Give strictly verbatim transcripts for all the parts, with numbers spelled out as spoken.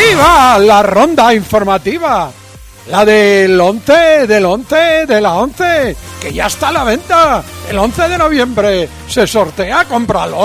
Aquí va la ronda informativa. La del once, del once, de la once, que ya está a la venta. El once de noviembre se sortea, ¡cómpralo!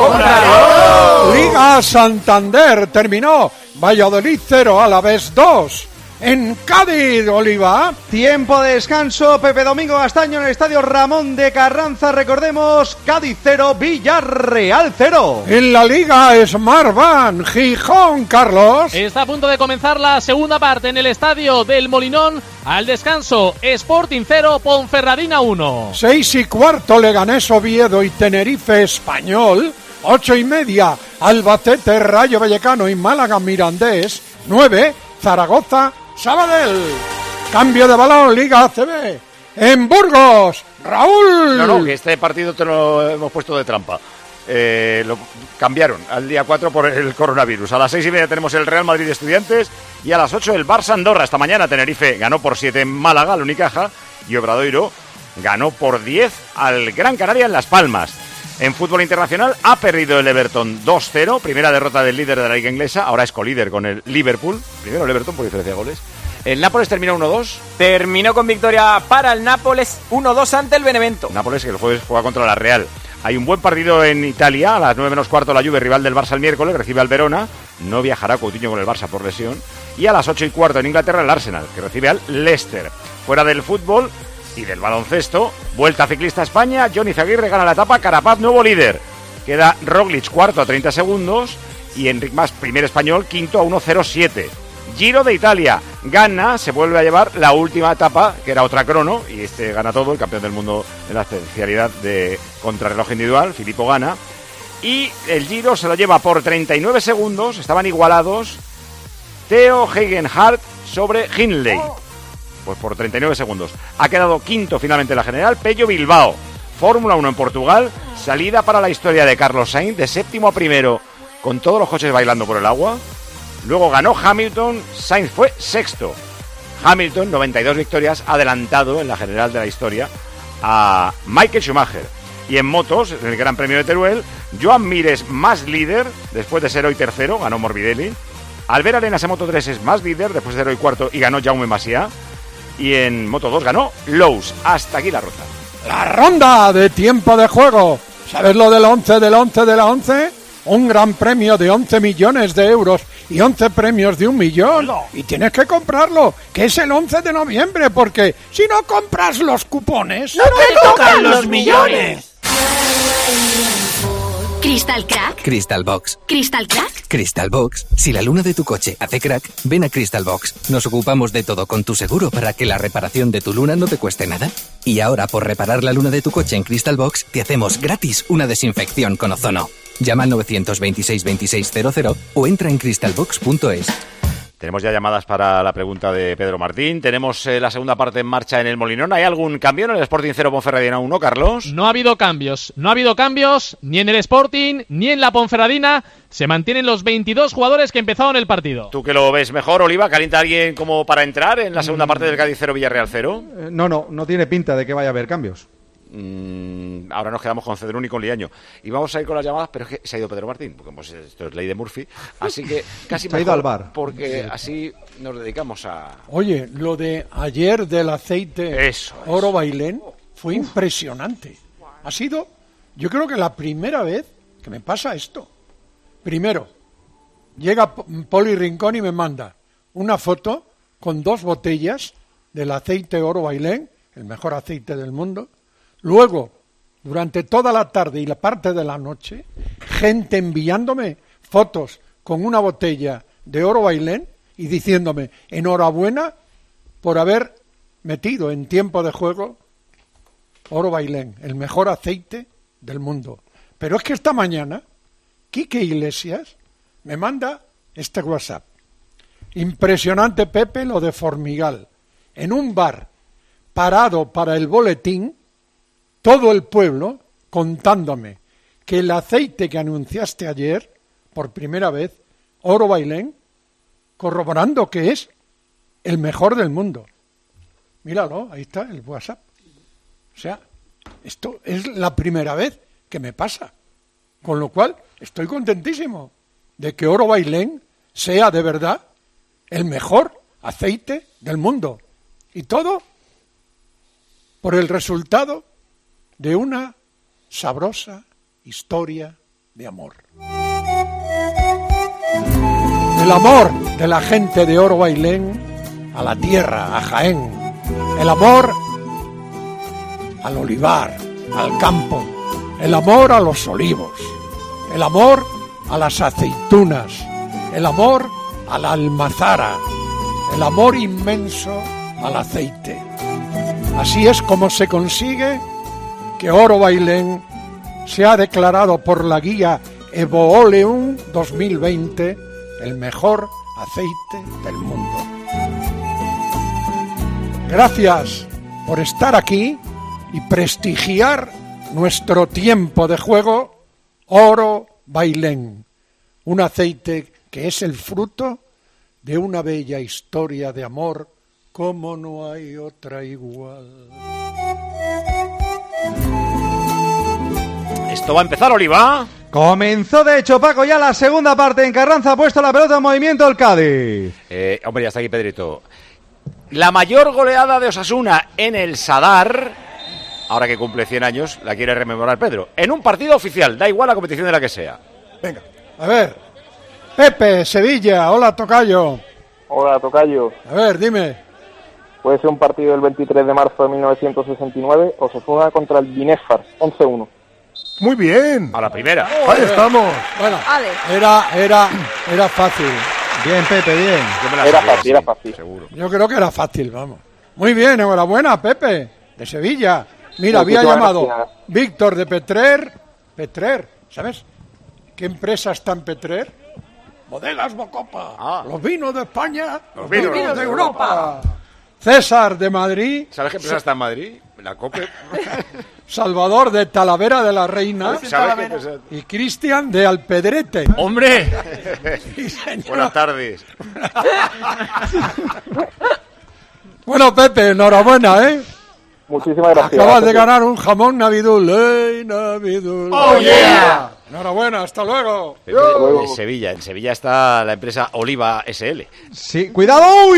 ¡Cómpralo! Liga Santander terminó. Valladolid cero, Alavés dos. En Cádiz, Oliva. Tiempo de descanso. Pepe Domingo Castaño en el estadio Ramón de Carranza. Recordemos, Cádiz cero, Villarreal cero. En la Liga Smartbank, Gijón, Carlos. Está a punto de comenzar la segunda parte en el estadio del Molinón. Al descanso, Sporting cero, Ponferradina uno. Seis y cuarto, Leganés, Oviedo y Tenerife Español. Ocho y media, Albacete, Rayo Vallecano y Málaga Mirandés. Nueve, Zaragoza, Sabadell. Cambio de balón, Liga A C B. En Burgos, Raúl. No, no, que este partido te lo hemos puesto de trampa. Eh, lo cambiaron al día cuatro por el coronavirus. A las seis y media tenemos el Real Madrid Estudiantes y a las ocho el Barça Andorra. Esta mañana Tenerife ganó por siete en Málaga al Unicaja y Obradoiro ganó por diez al Gran Canaria en Las Palmas. En fútbol internacional ha perdido el Everton dos cero, primera derrota del líder de la liga inglesa, ahora es colíder con el Liverpool, primero el Everton por diferencia de goles. El Nápoles terminó uno dos. Terminó con victoria para el Nápoles uno dos ante el Benevento. Nápoles que el jueves juega contra la Real. Hay un buen partido en Italia, a las nueve menos cuarto la Juve, rival del Barça el miércoles, recibe al Verona, no viajará Coutinho con el Barça por lesión. Y a las ocho y cuarto en Inglaterra el Arsenal, que recibe al Leicester. Fuera del fútbol y del baloncesto, Vuelta Ciclista a España, Johnny Zaguirre gana la etapa, Carapaz nuevo líder. Queda Roglic cuarto a treinta segundos y Enric Mas, primer español, quinto a uno cero siete. Giro de Italia, gana, se vuelve a llevar la última etapa, que era otra crono, y este gana todo, el campeón del mundo en la especialidad de contrarreloj individual, Filippo Ganna. Y el Giro se lo lleva por treinta y nueve segundos, estaban igualados Theo Gegenhardt sobre Hindley. Pues por treinta y nueve segundos. Ha quedado quinto finalmente la general, Pello Bilbao. Fórmula uno en Portugal, salida para la historia de Carlos Sainz, de séptimo a primero, con todos los coches bailando por el agua. Luego ganó Hamilton, Sainz fue sexto. Hamilton, noventa y dos victorias, adelantado en la general de la historia a Michael Schumacher. Y en motos, en el Gran Premio de Teruel, Joan Mir es más líder, después de ser hoy tercero, ganó Morbidelli. Albert Arenas en Moto tres es más líder, después de ser hoy cuarto, y ganó Jaume Masia. Y en Moto dos ganó Lowe's. Hasta aquí la ronda. La ronda de tiempo de juego. ¿Sabes lo del once, del once, de la once? Un gran premio de once millones de euros y once premios de un millón. No. Y tienes que comprarlo, que es el once de noviembre, porque si no compras los cupones... ¡No te tocan los millones! ¿Crystal Crack? Crystal Box. ¿Crystal Crack? Crystal Box. Si la luna de tu coche hace crack, ven a Crystal Box. Nos ocupamos de todo con tu seguro para que la reparación de tu luna no te cueste nada. Y ahora, por reparar la luna de tu coche en Crystal Box, te hacemos gratis una desinfección con ozono. Llama al nueve dos seis, veintiséis cero cero o entra en crystal box punto es. Tenemos ya llamadas para la pregunta de Pedro Martín. Tenemos eh, la segunda parte en marcha en el Molinón. ¿Hay algún cambio en el Sporting cero Ponferradina uno, Carlos? No ha habido cambios. No ha habido cambios ni en el Sporting ni en la Ponferradina. Se mantienen los veintidós jugadores que empezaron el partido. ¿Tú que lo ves mejor, Oliva? ¿Calienta alguien como para entrar en la segunda parte del Cádiz cero Villarreal cero? Eh, no, no, no tiene pinta de que vaya a haber cambios. Mm, ahora nos quedamos con Cedrún y con Liaño. Y vamos a ir con las llamadas, pero es que se ha ido Pedro Martín, porque pues, esto es ley de Murphy. Así que casi se ha ido al bar. Porque sí, así nos dedicamos a... Oye, lo de ayer del aceite Eso es. Oro Bailén fue Uf. impresionante. Ha sido, yo creo que la primera vez que me pasa esto. Primero, llega Poli Rincón y me manda una foto con dos botellas del aceite Oro Bailén, el mejor aceite del mundo. Luego, durante toda la tarde y la parte de la noche, gente enviándome fotos con una botella de Oro Bailén y diciéndome enhorabuena por haber metido en tiempo de juego Oro Bailén, el mejor aceite del mundo. Pero es que esta mañana, Quique Iglesias me manda este WhatsApp. Impresionante, Pepe, lo de Formigal. En un bar parado para el boletín, todo el pueblo contándome que el aceite que anunciaste ayer, por primera vez, Oro Bailén, corroborando que es el mejor del mundo. Míralo, ahí está el WhatsApp. O sea, esto es la primera vez que me pasa. Con lo cual, estoy contentísimo de que Oro Bailén sea de verdad el mejor aceite del mundo. Y todo por el resultado de una sabrosa historia de amor. El amor de la gente de Oro Bailén a la tierra, a Jaén. El amor al olivar, al campo. El amor a los olivos. El amor a las aceitunas. El amor a la almazara. El amor inmenso al aceite. Así es como se consigue que Oro Bailén sea declarado por la guía Evoleum dos mil veinte el mejor aceite del mundo. Gracias por estar aquí y prestigiar nuestro tiempo de juego Oro Bailén, un aceite que es el fruto de una bella historia de amor como no hay otra igual. Esto va a empezar, Oliva. Comenzó de hecho, Paco, ya la segunda parte. En Carranza ha puesto la pelota en movimiento el Cádiz. Eh, hombre, ya está aquí Pedrito. La mayor goleada de Osasuna en el Sadar, ahora que cumple cien años, la quiere rememorar Pedro. En un partido oficial, da igual la competición de la que sea. Venga, a ver. Pepe, Sevilla, hola tocayo. Hola tocayo. A ver, dime. Puede ser un partido del veintitrés de marzo de mil novecientos sesenta y nueve, Osasuna contra el Binefar, once uno. Muy bien. A la primera. Ahí estamos. Bueno, era, era, era fácil. Bien, Pepe, bien. Era fácil, era fácil. Seguro. Yo creo que era fácil, vamos. Muy bien, enhorabuena, Pepe, de Sevilla. Mira, había Muchísimas llamado gracias. Víctor de Petrer. Petrer, ¿sabes? ¿Qué empresa está en Petrer? Bodegas Bocopa. Ah. Los vinos de España. Los vinos de Europa. César de Madrid. ¿Sabes qué empresa está en Madrid? La COPE. Salvador de Talavera de la Reina. ¿Sabes qué empresa? Y Cristian de Alpedrete. ¡Hombre! Sí, señor. Buenas tardes. Bueno, Pepe, enhorabuena, ¿eh? Muchísimas gracias. Acabas de ganar un jamón Navidul. ¡Ey, Navidul! ¡Oh, yeah! Enhorabuena, hasta luego. Pepe, en Sevilla. En Sevilla está la empresa Oliva S L. Sí, cuidado,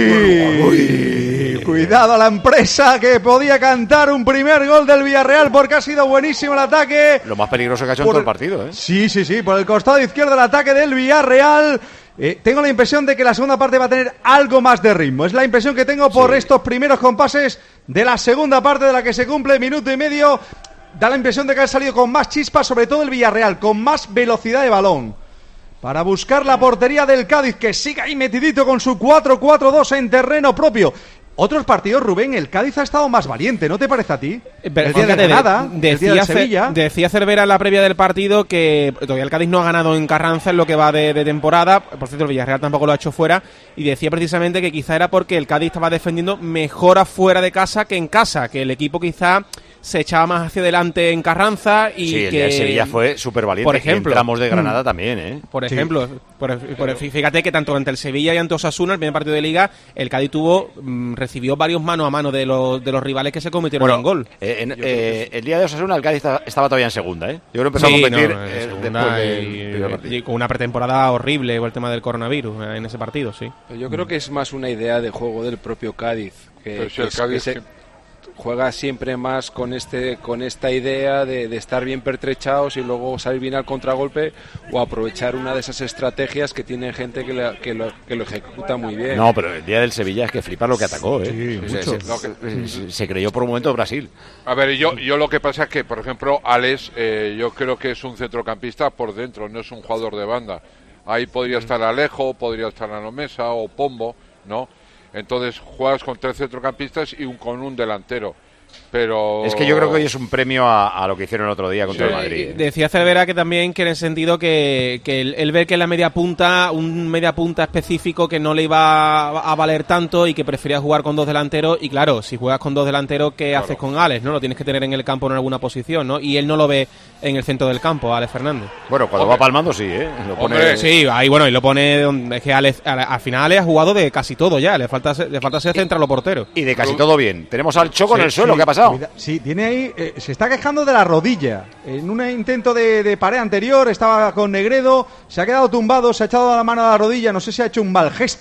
uy. Uy. Cuidado a la empresa que podía cantar un primer gol del Villarreal porque ha sido buenísimo el ataque. Lo más peligroso que ha hecho en Por todo el- el partido, ¿eh? Sí, sí, sí, por el costado izquierdo el ataque del Villarreal. Eh, tengo la impresión de que la segunda parte va a tener algo más de ritmo. Es la impresión que tengo por Sí. estos primeros compases de la segunda parte de la que se cumple minuto y medio. Da la impresión de que ha salido con más chispa, sobre todo el Villarreal, con más velocidad de balón. Para buscar la portería del Cádiz, que sigue ahí metidito con su cuatro cuatro dos en terreno propio. Otros partidos, Rubén, el Cádiz ha estado más valiente, ¿no te parece a ti? Pero el día de fíjate, Granada, de- el día de decía, Ce- Sevilla. decía Cervera en la previa del partido que todavía el Cádiz no ha ganado en Carranza en lo que va de, de temporada. Por cierto, el Villarreal tampoco lo ha hecho fuera. Y decía precisamente que quizá era porque el Cádiz estaba defendiendo mejor afuera de casa que en casa. Que el equipo quizá se echaba más hacia adelante en Carranza y Sí, el que día de Sevilla fue súper valiente. por ejemplo. En tramos de Granada también, ¿eh? Por Sí. ejemplo, por, por- fíjate que tanto ante el Sevilla y ante Osasuna, el primer partido de Liga, el Cádiz tuvo mm, recibió varios mano a mano de los, de los rivales que se convirtieron en gol. eh, en- eh, el día de Osasuna el Cádiz estaba, estaba todavía en segunda, ¿eh? Yo creo que empezó Sí, a competir no, en eh, segunda después del y- primer partido. y con una pretemporada horrible por el tema del coronavirus eh, en ese partido, sí. Yo creo que es más una idea de juego del propio Cádiz, que, Pero si que el es- Cádiz que se que- juega siempre más con este con esta idea de, de estar bien pertrechados y luego salir bien al contragolpe o aprovechar una de esas estrategias que tiene gente que, la- que, lo, que lo ejecuta muy bien. No, pero el día del Sevilla es que flipa lo que atacó, ¿eh? Sí, se, mucho. se- se- se creyó por un momento Brasil. A ver, yo, yo lo que pasa es que, por ejemplo, Alex, eh, yo creo que es un centrocampista por dentro, no es un jugador de banda. Ahí podría estar Alejo, podría estar Anomesa o Pombo, ¿no? Entonces juegas con tres centrocampistas y un, con un delantero. Pero Es que yo creo que hoy es un premio a, a lo que hicieron el otro día contra Sí. el Madrid. ¿eh? Decía Cervera que también que en el sentido que, que él, él ve que la media punta, un media punta específico que no le iba a, a valer tanto y que prefería jugar con dos delanteros. Y claro, si juegas con dos delanteros, ¿qué haces con Alex? ¿No? Lo tienes que tener en el campo en alguna posición, ¿no? Y él no lo ve en el centro del campo, Alex Fernández. Bueno, cuando Hombre. va palmando sí, ¿eh? Lo pone... Hombre. Sí, ahí bueno, y lo pone donde es que Alex, al, al final Alex ha jugado de casi todo ya, le falta ser- le falta ser central o portero. Y de casi todo bien. Tenemos al Choco en Sí, el suelo, sí, ¿qué ha pasado? cuida- Sí, tiene ahí, eh, se está quejando de la rodilla. En un intento de, de pared anterior estaba con Negredo, se ha quedado tumbado, se ha echado la mano a la rodilla, no sé si ha hecho un mal gesto.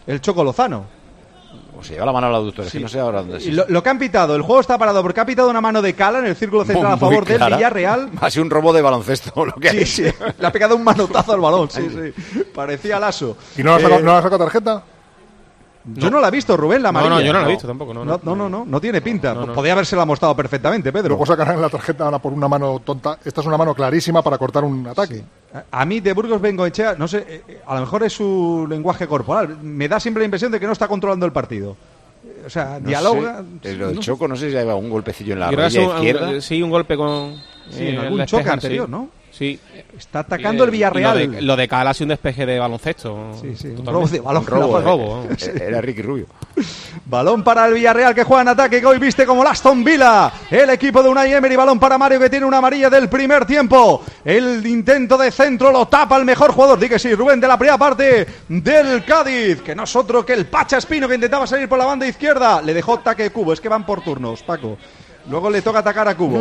el Choco Lozano. O se lleva la mano al aductor, es Sí. que no sé ahora dónde Y es. lo, lo que han pitado, el juego está parado porque ha pitado una mano de Cala en el círculo central a Muy favor del clara. Villarreal. Ha sido un robo de baloncesto lo que Sí, hay. sí, le ha pegado un manotazo al balón, sí, sí. Parecía Lasso. ¿Y no le ha sacado, Eh, no le ha sacado tarjeta? Yo no la he visto, Rubén, la No, amarilla. no, yo no la he visto tampoco, no, No, no. no, no, no, no tiene pinta. No, no. Podría habérsela mostrado perfectamente, Pedro. Luego sacarán la tarjeta ahora por una mano tonta. Esta es una mano clarísima para cortar un ataque. A- A mí de Burgos Bengoechea, no sé, eh, eh, a lo mejor es su lenguaje corporal. Me da siempre la impresión de que no está controlando el partido. Eh, O sea, No dialoga. sé. Eh, Lo del no sé. Choco, no sé si lleva un golpecillo en la Yo creo que rodilla es un- izquierda. un- sí, un golpe con. Sí, eh, en algún el choque despejar, anterior, sí. ¿no? Sí. Está atacando el Villarreal. Y Lo de, lo de Cala ha sido un despeje de baloncesto. Sí, sí, un Totalmente. robo de balón. Un robo, Un eh. robo, vamos. Eh, Era Ricky Rubio. Balón para el Villarreal que juega en ataque, que hoy viste como el Aston Villa. El equipo de Unai Emery, balón para Mario que tiene una amarilla del primer tiempo. El intento de centro lo tapa el mejor jugador, di que sí, Rubén, de la primera parte del Cádiz, que no es otro que el Pacha Espino que intentaba salir por la banda izquierda. Le dejó ataque Cubo, es que van por turnos, Paco. Luego le toca atacar a Cubo.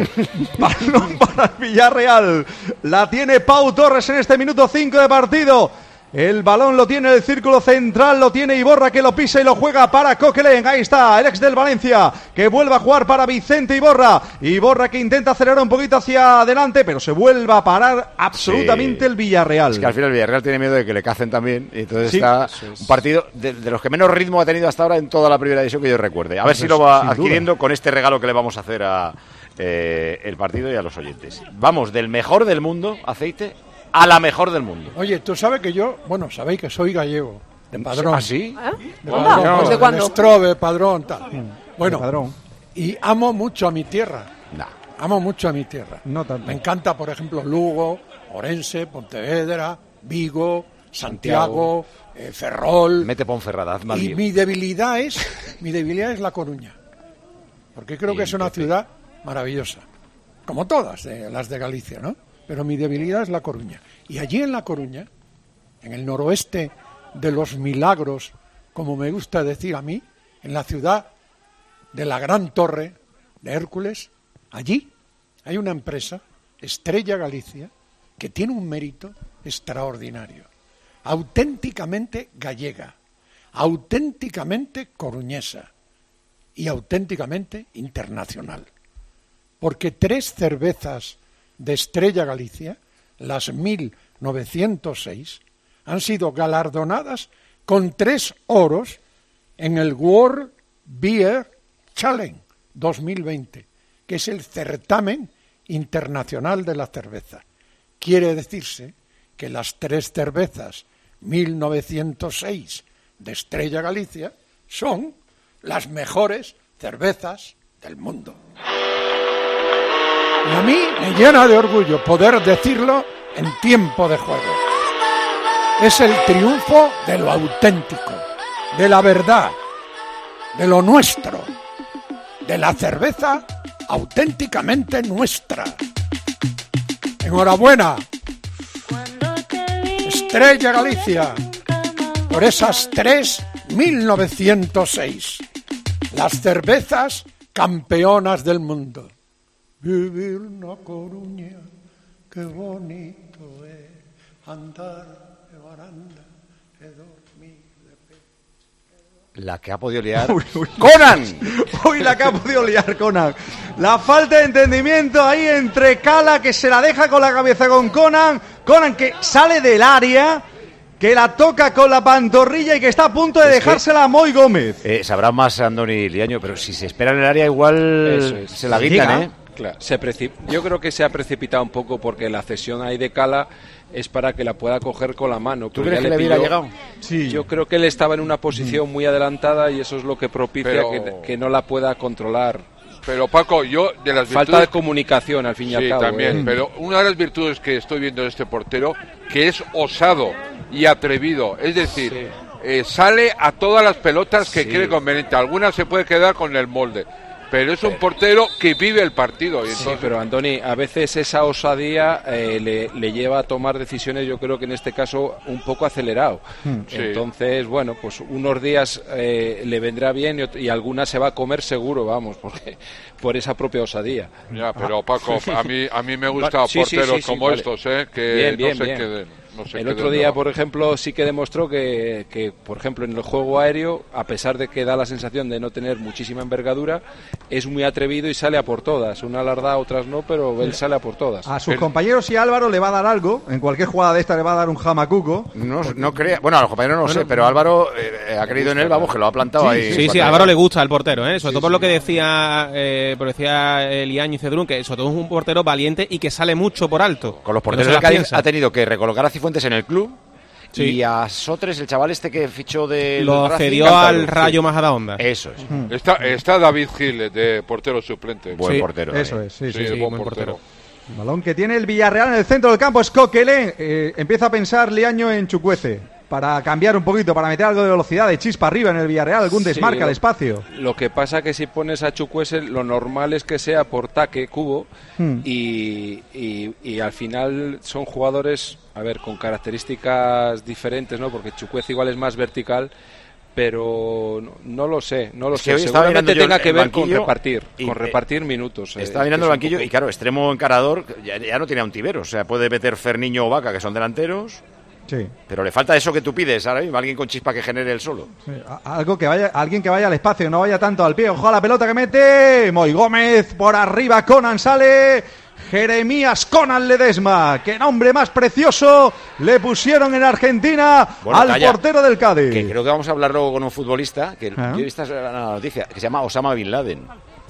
Balón para el Villarreal. La tiene Pau Torres en este minuto cinco de partido. El balón lo tiene el círculo central, lo tiene Iborra que lo pisa y lo juega para Coquelin. Ahí está, el ex del Valencia, que vuelve a jugar para Vicente Iborra. Iborra que intenta acelerar un poquito hacia adelante, pero se vuelve a parar absolutamente Sí. el Villarreal. Es que al final el Villarreal tiene miedo de que le cacen también. Y entonces Sí, está eso es. un partido de, de los que menos ritmo ha tenido hasta ahora en toda la primera edición que yo recuerde. A ver Eso si lo es, va sin adquiriendo con este regalo que le vamos a hacer a eh, el partido y a los oyentes. Vamos del mejor del mundo, Aceite, a la mejor del mundo. Oye, tú sabes que yo, bueno, sabéis que soy gallego, de padrón. ¿Ah, sí? De Wow. padrón, ¿Desde del cuándo? Estrobe, padrón, tal. Bueno, padrón. y amo mucho a mi tierra. Nah. Amo mucho a mi tierra. No tanto. Me encanta, por ejemplo, Lugo, Orense, Pontevedra, Vigo, Santiago, eh, Ferrol. Mete Ponferrada, haz mal Y lío. mi debilidad es, mi debilidad es La Coruña. Porque creo que es una ciudad maravillosa. Como todas de, las de Galicia, ¿no? Pero mi debilidad es La Coruña. Y allí en La Coruña, en el noroeste de los milagros, como me gusta decir a mí, en la ciudad de la Gran Torre de Hércules, allí hay una empresa, Estrella Galicia, que tiene un mérito extraordinario, auténticamente gallega, auténticamente coruñesa y auténticamente internacional. Porque tres cervezas de Estrella Galicia, las mil novecientos seis, han sido galardonadas con tres oros en el World Beer Challenge dos mil veinte, que es el certamen internacional de la cerveza. Quiere decirse que las tres cervezas mil novecientos seis de Estrella Galicia son las mejores cervezas del mundo. Y a mí me llena de orgullo poder decirlo en tiempo de juego. Es el triunfo de lo auténtico, de la verdad, de lo nuestro, de la cerveza auténticamente nuestra. Enhorabuena, Estrella Galicia, por esas tres mil novecientos seis, las cervezas campeonas del mundo. Vivir na Coruña, qué bonito es andar de baranda, de dormir de pe... La que ha podido liar. Uy, uy. ¡Conan! Hoy la que ha podido liar Conan. La falta de entendimiento ahí entre Cala, que se la deja con la cabeza con Conan. Conan que sale del área, que la toca con la pantorrilla y que está a punto de Es que- dejársela a Moy Gómez. Eh, sabrá más Andoni Liaño, pero si se espera en el área igual Eso es. se la guitan, ¿eh? Claro, se precip- yo creo que se ha precipitado un poco porque la cesión ahí de Cala es para que la pueda coger con la mano. ¿Tú pero crees ya que le pilló- hubiera llegado? Sí. Yo creo que él estaba en una posición muy adelantada y eso es lo que propicia Pero- que, que no la pueda controlar. Pero Paco, yo de las Falta de virtudes... comunicación al fin y al Sí, cabo. también, ¿eh? pero una de las virtudes que estoy viendo de este portero, que es osado y atrevido, es decir, eh, sale a todas las pelotas que Sí. cree conveniente, algunas se puede quedar con el molde, pero es un portero que vive el partido. Y Sí, entonces, pero Andoni, a veces esa osadía eh, le, le lleva a tomar decisiones, yo creo que en este caso un poco acelerado. Sí. Entonces, bueno, pues unos días eh, le vendrá bien y, ot- y algunas se va a comer seguro, vamos, porque por esa propia osadía. Ya, pero Paco, a mí, a mí me gustan Va- sí, sí, porteros sí, sí, como vale. estos, ¿eh? Que Bien, no bien, se bien. queden. No sé el qué otro dónde día, va. por ejemplo, sí que demostró que, que, por ejemplo, en el juego aéreo, a pesar de que da la sensación de no tener muchísima envergadura, es muy atrevido y sale a por todas. Una las da, otras no, pero él sale a por todas. A sus compañeros y Álvaro le va a dar algo. En cualquier jugada de esta le va a dar un jamacuco. No, no crea. Bueno, a los compañeros no Bueno, sé, pero Álvaro eh, ha creído en él, vamos, que lo ha plantado Sí, ahí. sí, sí, a Álvaro le gusta el portero, ¿eh? Sobre todo por lo que decía eh, por decía Eliaño y Cedrún, que sobre todo es un portero valiente y que sale mucho por alto. Con los que no porteros se del las Cádiz piensa. ha tenido que recolocar a Cifuentes en el club. Sí. Y a Sotres, el chaval este que fichó de Lo cedió al Rayo Majadahonda. Eso es. Mm. Está, está David Gil de portero suplente. Buen Sí, portero. Eso eh. es, sí, Sí, sí, es sí. buen buen portero. portero. Balón que tiene el Villarreal en el centro del campo. Es Coquelin. Eh, empieza a pensar Liaño en Chucuece. Para cambiar un poquito, para meter algo de velocidad, de chispa arriba en el Villarreal. Algún Sí, desmarca lo- al espacio. Lo que pasa que si pones a Chukwueze, lo normal es que sea por taque, cubo, Hmm. y, y, y al final son jugadores, a ver, con características diferentes, ¿no? Porque Chukwueze igual es más vertical, pero no, no lo sé, no lo Es que sé. hoy estaba Seguramente mirando yo tenga el que ver con banquillo repartir, y, con eh, repartir minutos. eh, Estaba mirando que el es un banquillo poco- y claro, extremo encarador, ya, ya no tiene a un tibero. O sea, puede meter Ferniño o Vaca, que son delanteros. Sí. Pero le falta eso que tú pides ahora mismo, alguien con chispa que genere el solo. Sí, a- algo que vaya, alguien que vaya al espacio, no vaya tanto al pie. Ojo a la pelota que mete. Moy Gómez por arriba. Conan sale. Jeremías Conan Ledesma. Qué nombre más precioso le pusieron en Argentina Bueno, al calla, portero del Cádiz. Que creo que vamos a hablar luego con un futbolista, que Ah. yo he visto la noticia, que se llama Osama Bin Laden.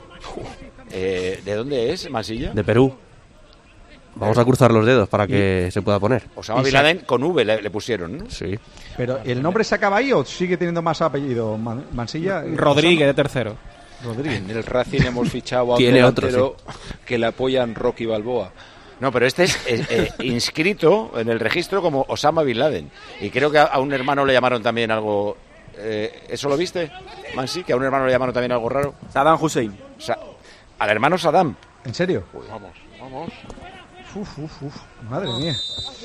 Eh, ¿De dónde es, Mansilla? De Perú. Vamos a cruzar los dedos para que se pueda poner. Osama Y Bin se- Laden con V le, le pusieron, ¿no? Sí. Pero ¿el nombre se acaba ahí o sigue teniendo más apellido? Man- Mansilla. Rodríguez de tercero. Rodríguez. En el Racing hemos fichado a un Tiene otro, delantero que le apoyan Rocky Balboa. No, pero este es eh, eh, inscrito en el registro como Osama Bin Laden. Y creo que a, a un hermano le llamaron también algo... eh, ¿Eso lo viste, Mansi? Que a un hermano le llamaron también algo raro. Saddam Hussein. Sa- al hermano Saddam. ¿En serio? Vamos, vamos. Uf, uf, uf. Madre mía.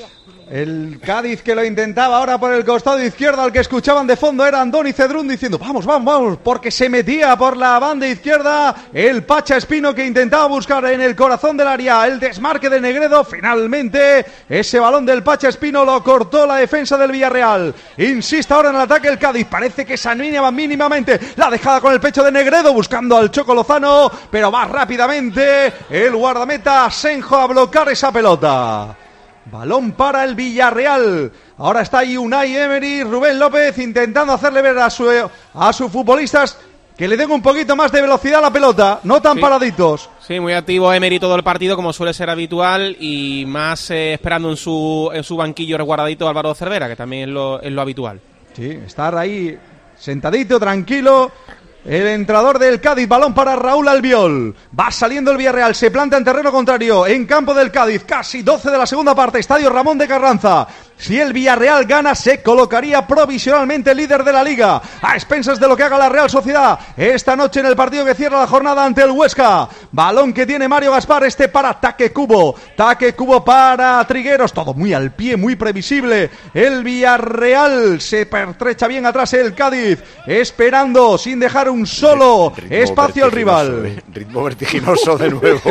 El Cádiz que lo intentaba ahora por el costado izquierdo, al que escuchaban de fondo era Andoni Cedrún diciendo vamos, vamos, vamos, porque se metía por la banda izquierda el Pacha Espino que intentaba buscar en el corazón del área el desmarque de Negredo. Finalmente ese balón del Pacha Espino lo cortó la defensa del Villarreal. Insiste ahora en el ataque el Cádiz, parece que se anima mínimamente la dejada con el pecho de Negredo buscando al Choco Lozano, pero va rápidamente el guardameta Asenjo a bloquear esa pelota. Balón para el Villarreal. Ahora está ahí Unai Emery, Rubén López intentando hacerle ver a, su, a sus futbolistas que le den un poquito más de velocidad a la pelota, no tan Sí. paraditos. Sí, muy activo Emery todo el partido, como suele ser habitual, y más eh, esperando en su en su banquillo resguardadito Álvaro Cervera, que también es lo, es lo habitual. Sí, estar ahí sentadito, tranquilo. El entrador del Cádiz, balón para Raúl Albiol. Va saliendo el Villarreal, se planta en terreno contrario, en campo del Cádiz, casi doce de la segunda parte, estadio Ramón de Carranza. Si el Villarreal gana, se colocaría provisionalmente líder de la Liga, a expensas de lo que haga la Real Sociedad esta noche en el partido que cierra la jornada ante el Huesca. Balón que tiene Mario Gaspar, este para Taque Cubo. Taque Cubo para Trigueros, todo muy al pie, muy previsible. El Villarreal se pertrecha bien atrás el Cádiz, esperando, sin dejar un solo Ritmo espacio al vertiginoso, rival. eh. Ritmo vertiginoso de nuevo.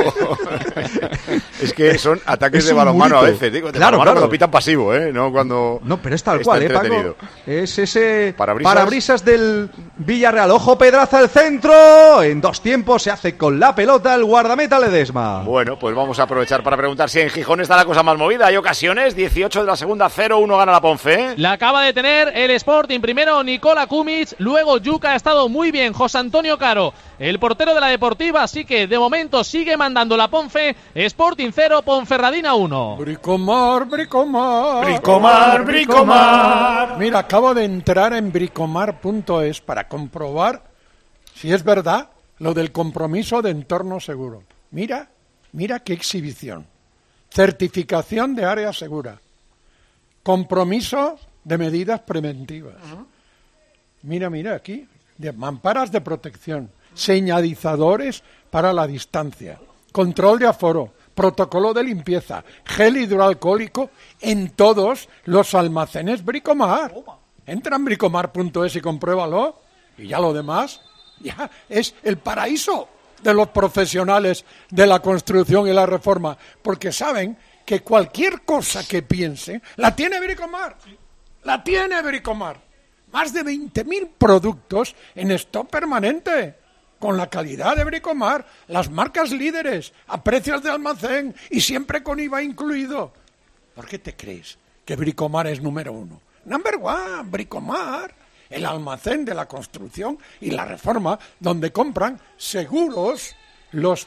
Es que son ataques Es de un balonmano a murito. veces, digo, de Claro, balonmano claro. cuando pitan pasivo, ¿eh? No cuando No, pero es tal está cual, ¿eh, Paco? entretenido. Es ese Parabrisas. parabrisas del Villarreal. Ojo, Pedraza al centro. En dos tiempos se hace con la pelota el guardameta Ledesma. Bueno, pues vamos a aprovechar para preguntar si en Gijón está la cosa más movida. Hay ocasiones, dieciocho de la segunda, cero uno gana la Ponfe. La acaba de tener el Sporting. Primero Nikola Kumic, luego Yuka ha estado muy bien. José Antonio Caro, el portero de la Deportiva, así que de momento sigue mandando la Ponfe. Sporting cero, Ponferradina uno. Bricomar, Bricomar. Bricomar, Bricomar. Mira, acabo de entrar en bricomar punto es para comprobar si es verdad lo del compromiso de entorno seguro. Mira, mira qué exhibición. Certificación de área segura. Compromiso de medidas preventivas. Mira, mira aquí. De mamparas de protección. Señalizadores para la distancia. Control de aforo. Protocolo de limpieza. Gel hidroalcohólico en todos los almacenes Bricomar. Entra en bricomar punto es y compruébalo. Y ya lo demás, ya es el paraíso de los profesionales de la construcción y la reforma. Porque saben que cualquier cosa que piense, la tiene Bricomar. La tiene Bricomar. Más de veinte mil productos en stock permanente. Con la calidad de Bricomar, las marcas líderes, a precios de almacén y siempre con I V A incluido. ¿Por qué te crees que Bricomar es número uno? Number one, Bricomar, el almacén de la construcción y la reforma, donde compran seguros los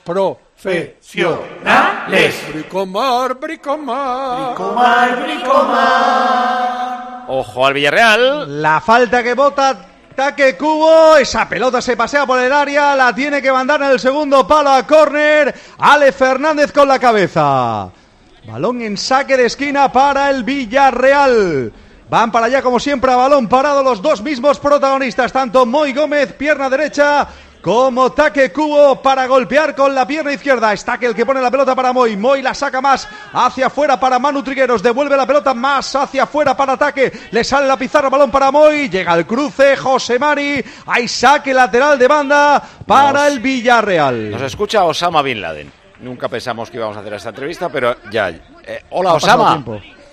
profesionales. Bricomar, Bricomar. Bricomar, Bricomar. Ojo al Villarreal. La falta que bota Taque Cubo, esa pelota se pasea por el área, la tiene que mandar en el segundo palo a córner. Ale Fernández con la cabeza. Balón en saque de esquina para el Villarreal. Van para allá como siempre a balón parado los dos mismos protagonistas, tanto Moy Gómez, pierna derecha, como Taque Cubo para golpear con la pierna izquierda. Es Taque el que pone la pelota para Moy. Moy la saca más hacia afuera para Manu Trigueros. Devuelve la pelota más hacia afuera para Taque. Le sale la pizarra, balón para Moy. Llega el cruce, José Mari. Hay saque lateral de banda para nos, el Villarreal. Nos escucha Osama Bin Laden. Nunca pensamos que íbamos a hacer esta entrevista, pero ya. Eh, hola, Osama.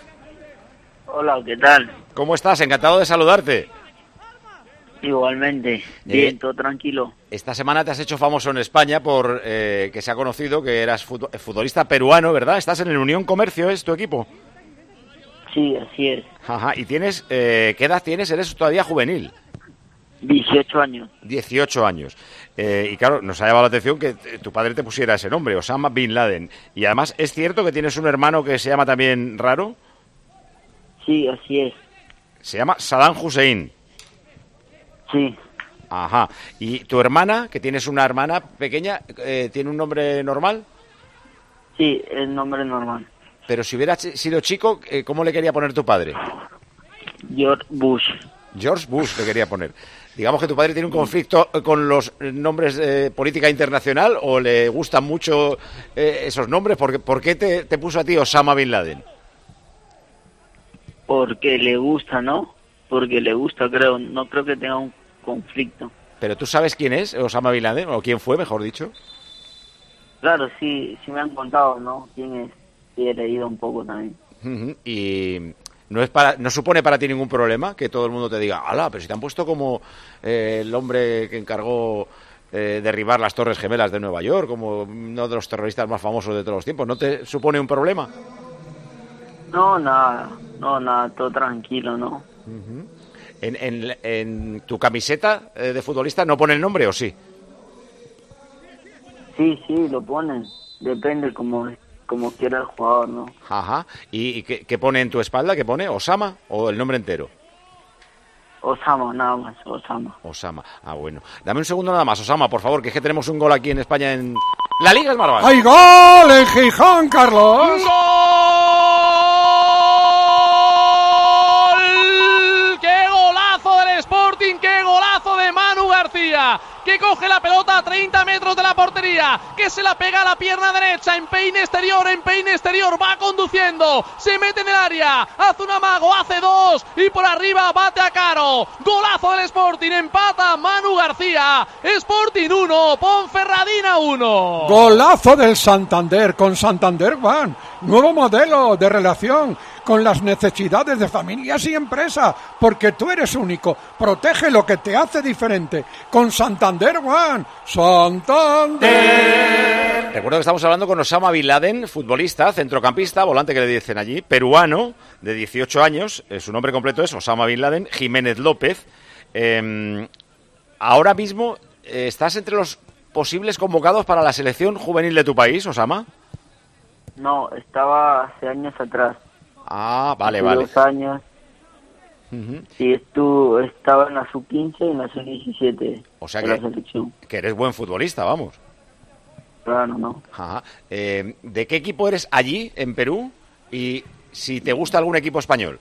Hola, ¿qué tal? ¿Cómo estás? Encantado de saludarte. Igualmente, bien, eh, todo tranquilo. Esta semana te has hecho famoso en España por eh, que se ha conocido que eras futbolista peruano, ¿verdad? Estás en el Unión Comercio, ¿es tu equipo? Sí, así es. Ajá, y tienes, eh, ¿qué edad tienes? Eres todavía juvenil. dieciocho años. dieciocho años. Eh, y claro, nos ha llamado la atención que tu padre te pusiera ese nombre, Osama Bin Laden. Y además, ¿es cierto que tienes un hermano que se llama también raro? Sí, así es. Se llama Saddam Hussein. Sí. Ajá. ¿Y tu hermana, que tienes una hermana pequeña, eh, tiene un nombre normal? Sí, el nombre normal. Pero si hubiera ch- sido chico, eh, ¿cómo le quería poner tu padre? George Bush. George Bush le quería poner. Digamos que tu padre tiene un conflicto con los nombres de política internacional, o le gustan mucho eh, esos nombres. ¿Por qué, por qué te, te puso a ti Osama Bin Laden? Porque le gusta, ¿no? Porque le gusta, creo. No creo que tenga un conflicto. ¿Pero tú sabes quién es Osama Bin Laden? ¿O quién fue, mejor dicho? Claro, sí, sí me han contado, ¿no? Quién es. Sí, he leído un poco también. Uh-huh. Y no es para, no supone para ti ningún problema que todo el mundo te diga, ala, pero si te han puesto como eh, el hombre que encargó eh, derribar las Torres Gemelas de Nueva York, como uno de los terroristas más famosos de todos los tiempos, ¿no te supone un problema? No, nada, no, nada, todo tranquilo, ¿no? Uh-huh. ¿En, en, en tu camiseta eh, de futbolista no pone el nombre o sí? Sí, sí, lo ponen. Depende como, como quiera el jugador, ¿no? Ajá. ¿Y, y qué, qué pone en tu espalda? ¿Qué pone? ¿Osama o el nombre entero? Osama, nada más, Osama. Osama. Ah, bueno. Dame un segundo nada más, Osama, por favor, que es que tenemos un gol aquí en España en la Liga Smartbank. ¡Hay gol en Gijón, Carlos! ¡Gol! ¡Qué golazo del Sporting! ¡Qué golazo de Manu García! Que coge la pelota a treinta metros de la portería, que se la pega a la pierna derecha, en peine exterior, en peine exterior, va conduciendo, se mete en el área, hace un amago, hace dos, y por arriba bate a Caro. Golazo del Sporting, empata Manu García. Sporting uno, Ponferradina uno. Golazo del Santander, con Santander Van, nuevo modelo de relación con las necesidades de familias y empresas, porque tú eres único, protege lo que te hace diferente, con Santander One, Santander. Recuerdo que estamos hablando con Osama Bin Laden, futbolista, centrocampista, volante que le dicen allí, peruano, de dieciocho años, eh, su nombre completo es Osama Bin Laden Jiménez López. Eh, ahora mismo, eh, ¿estás entre los posibles convocados para la selección juvenil de tu país, Osama? No, estaba hace años atrás. Ah, vale, hace vale. Dos años. Uh-huh. Sí, estuvo, estaba en la sub quince y en la sub diecisiete. O sea de que, la selección. que eres buen futbolista, vamos. Claro, no. Ajá. Eh, ¿De qué equipo eres allí, en Perú? Y si te gusta algún equipo español.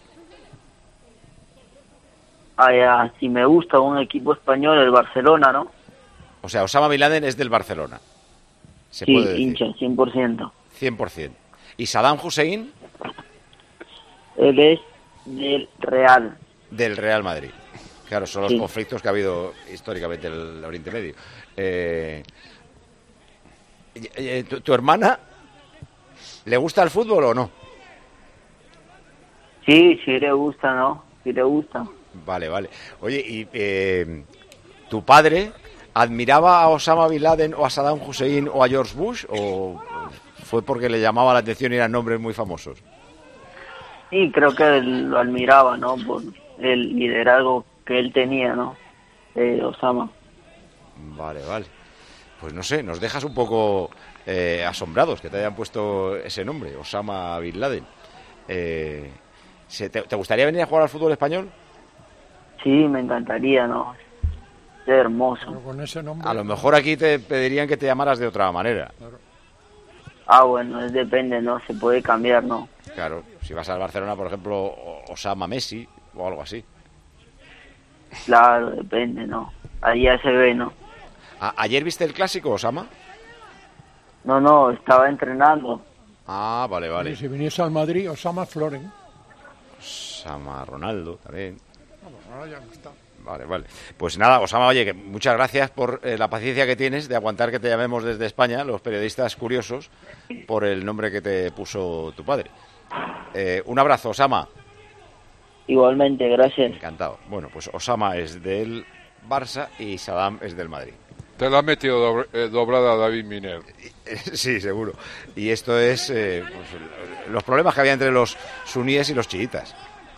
Ah, ya, si me gusta un equipo español, el Barcelona, ¿no? O sea, Osama Bin Laden es del Barcelona. Se sí, puede decir. hincha, cien por ciento. cien por ciento. ¿Y Saddam Hussein? Él es del Real. Del Real Madrid. Claro, son los Sí. conflictos que ha habido históricamente en el Oriente Medio. Eh, eh, tu, tu hermana ¿Le gusta el fútbol o no? Sí, sí le gusta, ¿no? Sí le gusta. Vale, vale. Oye, ¿y eh, tu padre admiraba a Osama Bin Laden o a Saddam Hussein o a George Bush o fue porque le llamaba la atención y eran nombres muy famosos? Sí, creo que lo admiraba, ¿no? Por el liderazgo que él tenía, ¿no? De Osama. Vale, vale. Pues no sé, nos dejas un poco eh, asombrados que te hayan puesto ese nombre, Osama Bin Laden. Eh, ¿te, ¿Te gustaría venir a jugar al fútbol español? Sí, me encantaría, ¿no? Es hermoso. Con ese nombre... A lo mejor aquí te pedirían que te llamaras de otra manera. Claro. Ah, bueno, es depende, ¿no? Se puede cambiar, ¿no? Claro, si vas al Barcelona, por ejemplo, Osama Messi o algo así. Claro, depende, ¿no? Ahí ya se ve, ¿no? ¿A ¿Ayer viste el clásico, Osama? No, no, estaba entrenando. Ah, vale, vale. Y si viniese al Madrid, Osama Floren. Osama Ronaldo también. Vamos, ahora ya no está. Vale, vale. Pues nada, Osama, oye, que muchas gracias por eh, la paciencia que tienes de aguantar que te llamemos desde España, los periodistas curiosos, por el nombre que te puso tu padre. Eh, un abrazo, Osama. Igualmente, gracias. Encantado. Bueno, pues Osama es del Barça y Saddam es del Madrid. Te la ha metido doble, eh, doblada David Miner. Sí, seguro. Y esto es eh, pues, los problemas que había entre los suníes y los chiitas.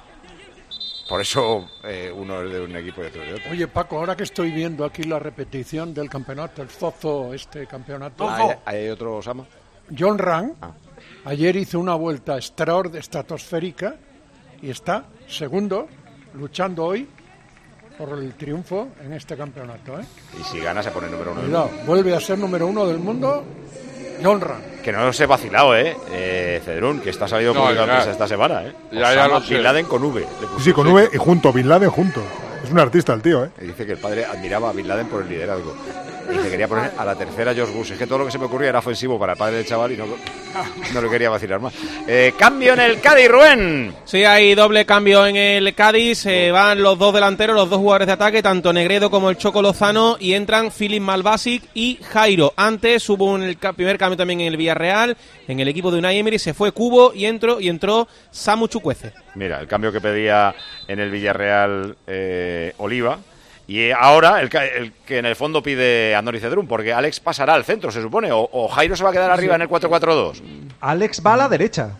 Por eso eh, uno es de un equipo y otro de otro. Oye, Paco, ahora que estoy viendo aquí la repetición del campeonato, el Zozo, este campeonato... ¿Hay, ¿Hay otro Osama? John Ram, ah. ayer hizo una vuelta extraordinaria, estratosférica, y está segundo, luchando hoy por el triunfo en este campeonato, ¿eh? Y si gana se pone número uno. Cuidado, vuelve a ser número uno del mundo, John Ram. Que no os he vacilado, ¿eh? eh Cedrún, que está salido no, publicado esta semana, ¿eh? Ya, ya lo Bin Laden con V. Sí, con V y junto, Bin Laden junto. Es un artista el tío, ¿eh? Y dice que el padre admiraba a Bin Laden por el liderazgo. Y que quería poner a la tercera George Bush. Es que todo lo que se me ocurría era ofensivo para el padre del chaval y no, no le quería vacilar más. Eh, cambio en el Cádiz, Rubén. Sí, hay doble cambio en el Cádiz. Eh, van los dos delanteros, los dos jugadores de ataque, tanto Negredo como el Choco Lozano, y entran Filip Malbasic y Jairo. Antes hubo un el primer cambio también en el Villarreal, en el equipo de Unai Emery, se fue Cubo y entró, y entró Samu Chukwueze. Mira, el cambio que pedía en el Villarreal eh, Oliva. Y ahora el, el que en el fondo pide Andoni Cedrún, porque Alex pasará al centro, se supone, o, o Jairo se va a quedar arriba en el cuatro cuatro dos. Alex va a la derecha.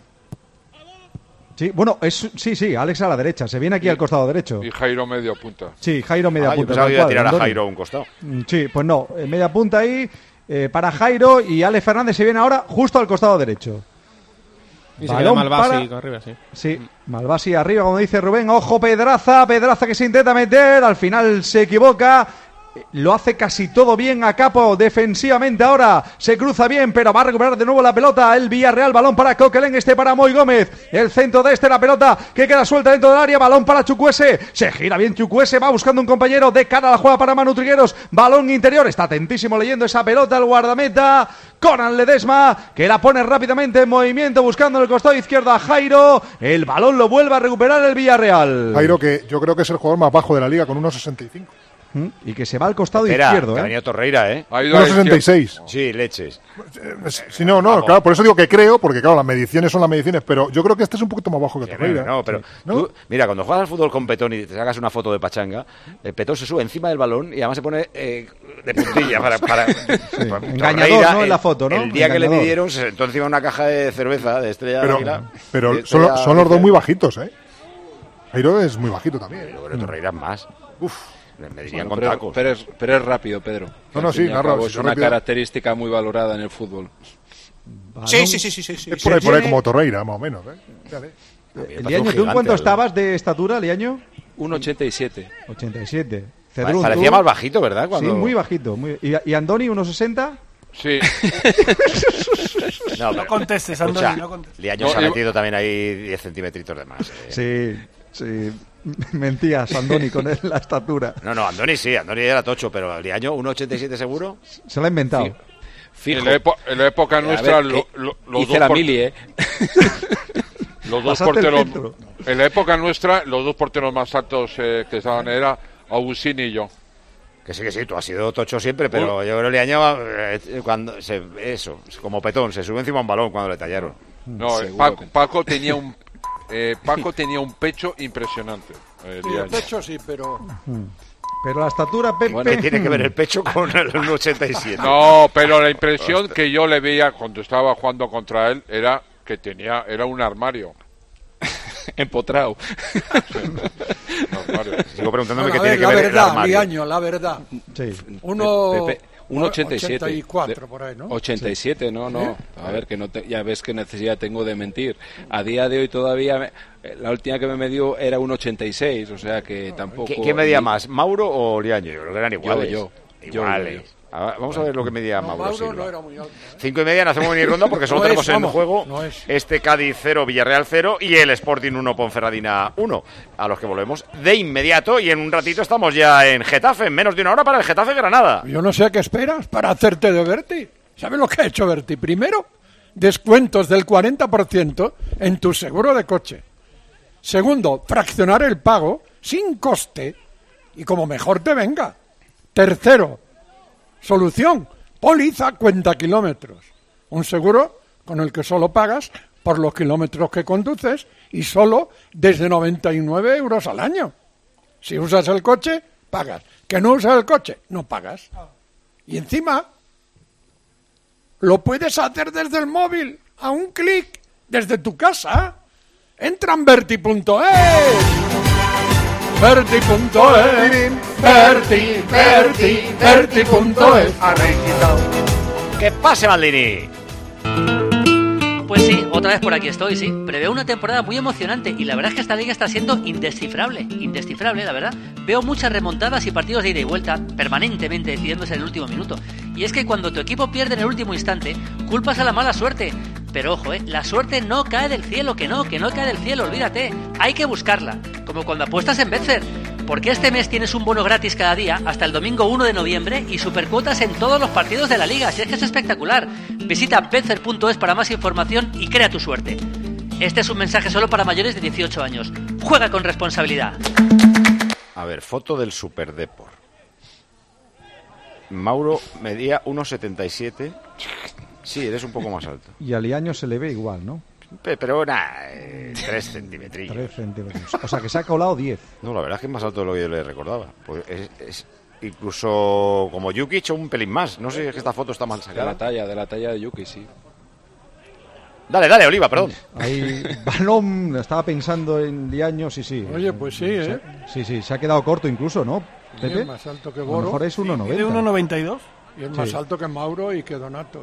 Sí, bueno, es, sí, sí, Alex a la derecha, se viene aquí y, al costado derecho. Y Jairo medio punta. Sí, Jairo media ah, punta. Yo pensaba que iba a tirar a Andoni. Jairo a un costado. Sí, pues no, media punta ahí eh, para Jairo, y Alex Fernández se viene ahora justo al costado derecho. Y se queda Malbasi para... arriba, sí. Sí, Malbasi arriba, como dice Rubén. Ojo, Pedraza, Pedraza que se intenta meter, al final se equivoca. Lo hace casi todo bien a Capo defensivamente ahora. Se cruza bien, pero va a recuperar de nuevo la pelota el Villarreal. Balón para Coquelin, este para Moy Gómez. El centro de este, la pelota que queda suelta dentro del área. Balón para Chukwueze. Se gira bien Chukwueze, va buscando un compañero de cara a la jugada para Manu Trigueros. Balón interior, está atentísimo leyendo esa pelota el guardameta Conan Ledesma, que la pone rápidamente en movimiento buscando en el costado izquierdo a Jairo. El balón lo vuelve a recuperar el Villarreal. Jairo, que yo creo que es el jugador más bajo de la liga, con uno sesenta y cinco. Y que se va al costado Espera, izquierdo, que ¿eh? ha venido Torreira, ¿eh? uno sesenta y seis. Sí, leches. Si no, no, claro, por eso digo que creo, porque claro, las mediciones son las mediciones, pero yo creo que este es un poquito más bajo que Sí, Torreira. No, pero ¿no? Tú, mira, cuando juegas al fútbol con Petón y te sacas una foto de pachanga, el Petón se sube encima del balón y además se pone eh, de puntilla para... para, sí. para Engañador, Torreira, ¿no? El, en la foto, ¿no? El día Engañador. que le midieron se sentó encima de una caja de cerveza de Estrella Pero, de Águila. pero de son, Estrella, son los dos muy bajitos, ¿eh? Jairo es muy bajito también. Pero bueno, Torreira es más. Uf. Me dirían Bueno, con pero, tacos. pero, es, pero es rápido, Pedro. No, no, al fin sí, y al narra, cabo sí, es sí, una rápido. característica muy valorada en el fútbol. Sí, sí, sí, sí, sí, sí. Es por ahí, por ahí como Torreira, más o menos, ¿eh? Ya ves. Eh, Liaño, ¿tú en cuánto estabas de estatura, Liaño? uno ochenta y siete. ochenta y siete. Pa- Cedrún, Parecía ¿tú? más bajito, ¿verdad? Cuando... Sí, muy bajito. Muy... ¿Y, ¿Y Andoni, uno sesenta? Sí. No, No contestes, Andoni, no contestes. Liaño No, se ha yo- metido también ahí diez centímetros de más. eh. Sí, sí. Mentías, Andoni, con él, la estatura. No, no, Andoni sí, Andoni era tocho, pero Liaño, uno ochenta y siete seguro. Se lo ha inventado. Fijo. En la, epo- en la época A nuestra, ver, lo- eh, lo- los hice dos la por- mili, ¿eh? los dos Pasaste el porteros. filtro. En la época nuestra, los dos porteros más altos eh, que estaban era Agustín y yo. Que sí, que sí, tú has sido tocho siempre, pero yo creo que Liaño, eh, cuando se, eso, como Petón, se sube encima a un balón cuando le tallaron. No, eh, Paco, Paco tenía un eh, Paco tenía un pecho impresionante. Eh, sí, el pecho sí, pero... Pero la estatura, Pepe... Bueno, ¿qué tiene que ver el pecho con el uno ochenta y siete? No, pero la impresión que yo le veía cuando estaba jugando contra él era que tenía, era un armario. Empotrado. Sí, un armario. Sigo preguntándome Bueno, qué ver, tiene que la ver verdad, el armario. Liaño, la verdad. Sí. Uno... Pepe, un ochenta y siete. ochenta y cuatro por ahí, ¿no? ochenta y siete, Sí. no, no. A ver, que no te, ya ves qué necesidad tengo de mentir. A día de hoy todavía, me, la última que me medió era un ochenta y seis, o sea que tampoco... ¿Qué, qué medía más, Mauro o Liaño? Yo creo que eran iguales. Yo, yo. Iguales. Yo, yo, yo. A ver, vamos a ver lo que medía No, Mauro, Mauro Silva. no era muy alto, ¿eh? Cinco y media, no hacemos ni ronda porque solo No tenemos es, en vamos, juego no es. este Cádiz cero, Villarreal cero y el Sporting uno, Ponferradina uno, a los que volvemos de inmediato y en un ratito estamos ya en Getafe, en menos de una hora para el Getafe Granada. Yo no sé qué esperas para hacerte de Berti. ¿Sabes lo que ha hecho Berti? Primero, descuentos del cuarenta por ciento en tu seguro de coche. Segundo, fraccionar el pago sin coste y como mejor te venga. Tercero, solución, póliza cuenta kilómetros. Un seguro con el que solo pagas por los kilómetros que conduces y solo desde noventa y nueve euros al año. Si usas el coche, pagas. Que no usas el coche, no pagas. Y encima, lo puedes hacer desde el móvil, a un clic, desde tu casa. Entra en Berti punto es. Berti punto es. Berti, Berti, Berti punto es. ¡Que pase, Maldini! Pues sí, otra vez por aquí estoy, sí. Preveo una temporada muy emocionante y la verdad es que esta liga está siendo indescifrable, indescifrable, la verdad. Veo muchas remontadas y partidos de ida y vuelta permanentemente decidiéndose en el último minuto. Y es que cuando tu equipo pierde en el último instante, culpas a la mala suerte. Pero ojo, eh, la suerte no cae del cielo, que no, que no cae del cielo, olvídate. Hay que buscarla, como cuando apuestas en Betfair. Porque este mes tienes un bono gratis cada día hasta el domingo uno de noviembre y supercuotas en todos los partidos de la liga, si es que es espectacular. Visita betfair punto es para más información y crea tu suerte. Este es un mensaje solo para mayores de dieciocho años. Juega con responsabilidad. A ver, foto del Superdepor. Mauro medía uno setenta y siete. Sí, eres un poco más alto. Y a Liaño se le ve igual, ¿no? Pero nada, eh, tres centímetros. Tres centímetros. O sea que se ha colado diez. No, la verdad es que es más alto de lo que yo le recordaba. Pues es, es incluso como Jukic un pelín más. No sé si es que esta foto está mal sacada. De la talla, de la talla de Jukic, sí. Dale, dale, Oliva, perdón. Ahí, balón, estaba pensando en Liaño, sí, sí. Oye, pues sí, ¿eh? Sí, sí, se ha quedado corto incluso, ¿no, Pepe? Sí, es más alto que A lo Boro. mejor es uno noventa. ¿De uno noventa y dos? Y es Sí. más alto que Mauro y que Donato.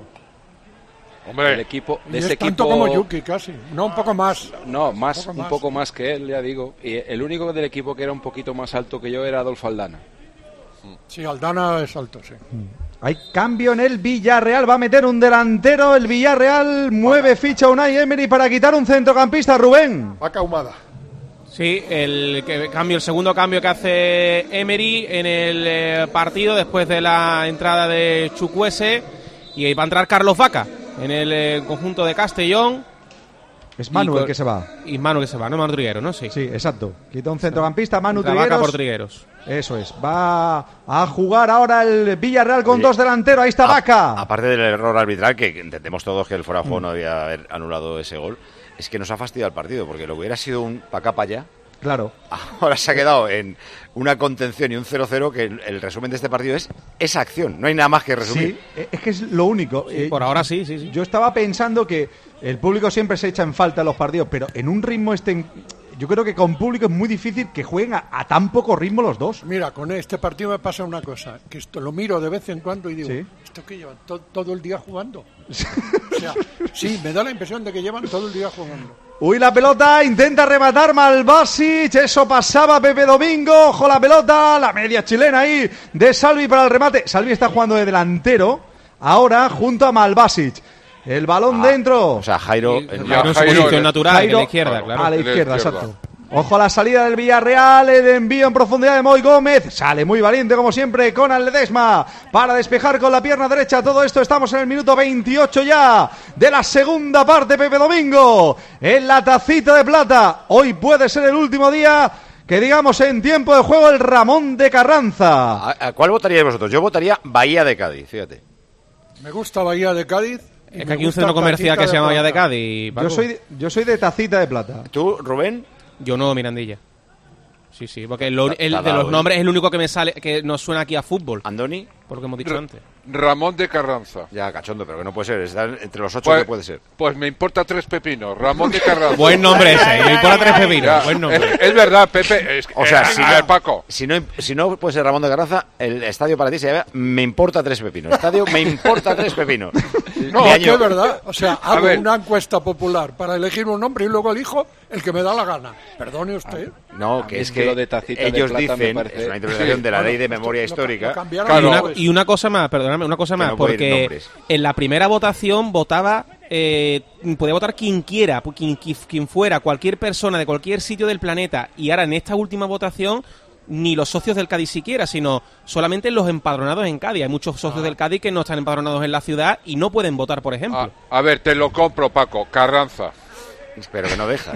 Hombre, el equipo, de Y ese es tanto equipo... como Yuki casi. No, un poco más. No, más, Un poco un más. poco más que él, ya digo. Y el único del equipo que era un poquito más alto que yo era Adolfo Aldana. Sí, Aldana es alto, sí. Hay cambio en el Villarreal, va a meter un delantero, el Villarreal mueve ficha Unai Emery para quitar un centrocampista, Rubén. Vaca ahumada. Sí, el que- cambio, el segundo cambio que hace Emery en el eh, partido después de la entrada de Chukwueze, y va a entrar Carlos Vaca en el eh, conjunto de Castellón. Es Manu Y con- el que se va. Y Manu que se va, no Manu Trigueros, ¿no? Sí. Sí, exacto. Quita un centrocampista, Manu Entra Vaca Trigueros. por Trigueros. Eso es. Va a jugar ahora el Villarreal con Oye, dos delanteros. Ahí está a- Vaca. Aparte del error arbitral, que entendemos todos que el fuera de juego no debía haber anulado ese gol, es que nos ha fastidiado el partido, porque lo que hubiera sido un pa' acá, pa' allá, Claro. ahora se ha quedado en una contención y un cero cero, que el, el resumen de este partido es esa acción. No hay nada más que resumir. Sí, eh, es que es lo único. Eh, Por ahora sí, sí, sí. Yo estaba pensando que el público siempre se echa en falta en los partidos, pero en un ritmo este... Yo creo que con público es muy difícil que jueguen a, a tan poco ritmo los dos. Mira, con este partido me pasa una cosa, que esto lo miro de vez en cuando y digo, Sí. ¿esto qué llevan? To- todo el día jugando. O sea, sí, me da la impresión de que llevan todo el día jugando. Uy, la pelota, intenta rematar Malbasic, eso pasaba Pepe Domingo, ojo la pelota, la media chilena ahí de Salvi para el remate. Salvi está jugando de delantero, ahora junto a Malbasic. El balón Ah, dentro. O sea, Jairo... Y- el- Jairo en su Jairo, posición el- natural, Jairo- en la izquierda, claro. claro. A la En la izquierda, izquierda. exacto. Ojo a la salida del Villarreal, el envío en profundidad de Moy Gómez, sale muy valiente como siempre con Ledesma para despejar con la pierna derecha. Todo esto estamos en el minuto veintiocho ya de la segunda parte, Pepe Domingo, en la tacita de plata. Hoy puede ser el último día que digamos en tiempo de juego el Ramón de Carranza. ¿A, a cuál votaríais vosotros? Yo votaría Bahía de Cádiz, fíjate. Me gusta Bahía de Cádiz Es que aquí hay un centro comercial que se llama Villa de Cádiz. Yo soy, yo soy de Tacita de Plata. ¿Tú, Rubén? Yo no, Mirandilla. Sí, sí, porque lo, el, de los nombres es el único que me sale, que nos suena aquí a fútbol. ¿Andoni? Por lo que hemos dicho R antes. Ramón de Carranza. Ya, cachondo, pero que no puede ser. Está entre los ocho Pues, que puede ser. Pues me importa tres pepinos. Ramón de Carranza. Buen nombre ese, me importa tres pepinos. Ya, Buen nombre. Es, es verdad, Pepe. Es, O sea, eh, si, a ver, no, Paco. Si, no, si no puede ser Ramón de Carranza, el estadio para ti se llama Me importa tres pepinos. Estadio Me importa tres pepinos. No, De es año- que es verdad. O sea, A hago ver. una encuesta popular para elegir un nombre y luego elijo el que me da la gana. Perdone usted. No, A que mí es es que que lo de Tacita de ellos Plata me dicen, parece- es una interpretación Sí. de la Bueno, ley de esto memoria lo- histórica. lo cambiaron Claro. Y, una, después. y una cosa más, perdóname, una cosa más, no puede ir porque nombres. en la primera votación votaba, eh, podía votar quien quiera, quien, quien fuera, cualquier persona de cualquier sitio del planeta, y ahora en esta última votación ni los socios del Cádiz siquiera, sino solamente los empadronados en Cádiz. Hay muchos socios del Cádiz que no están empadronados en la ciudad y no pueden votar, por ejemplo. A, a ver, te lo compro, Paco. Carranza. Pero que no deja.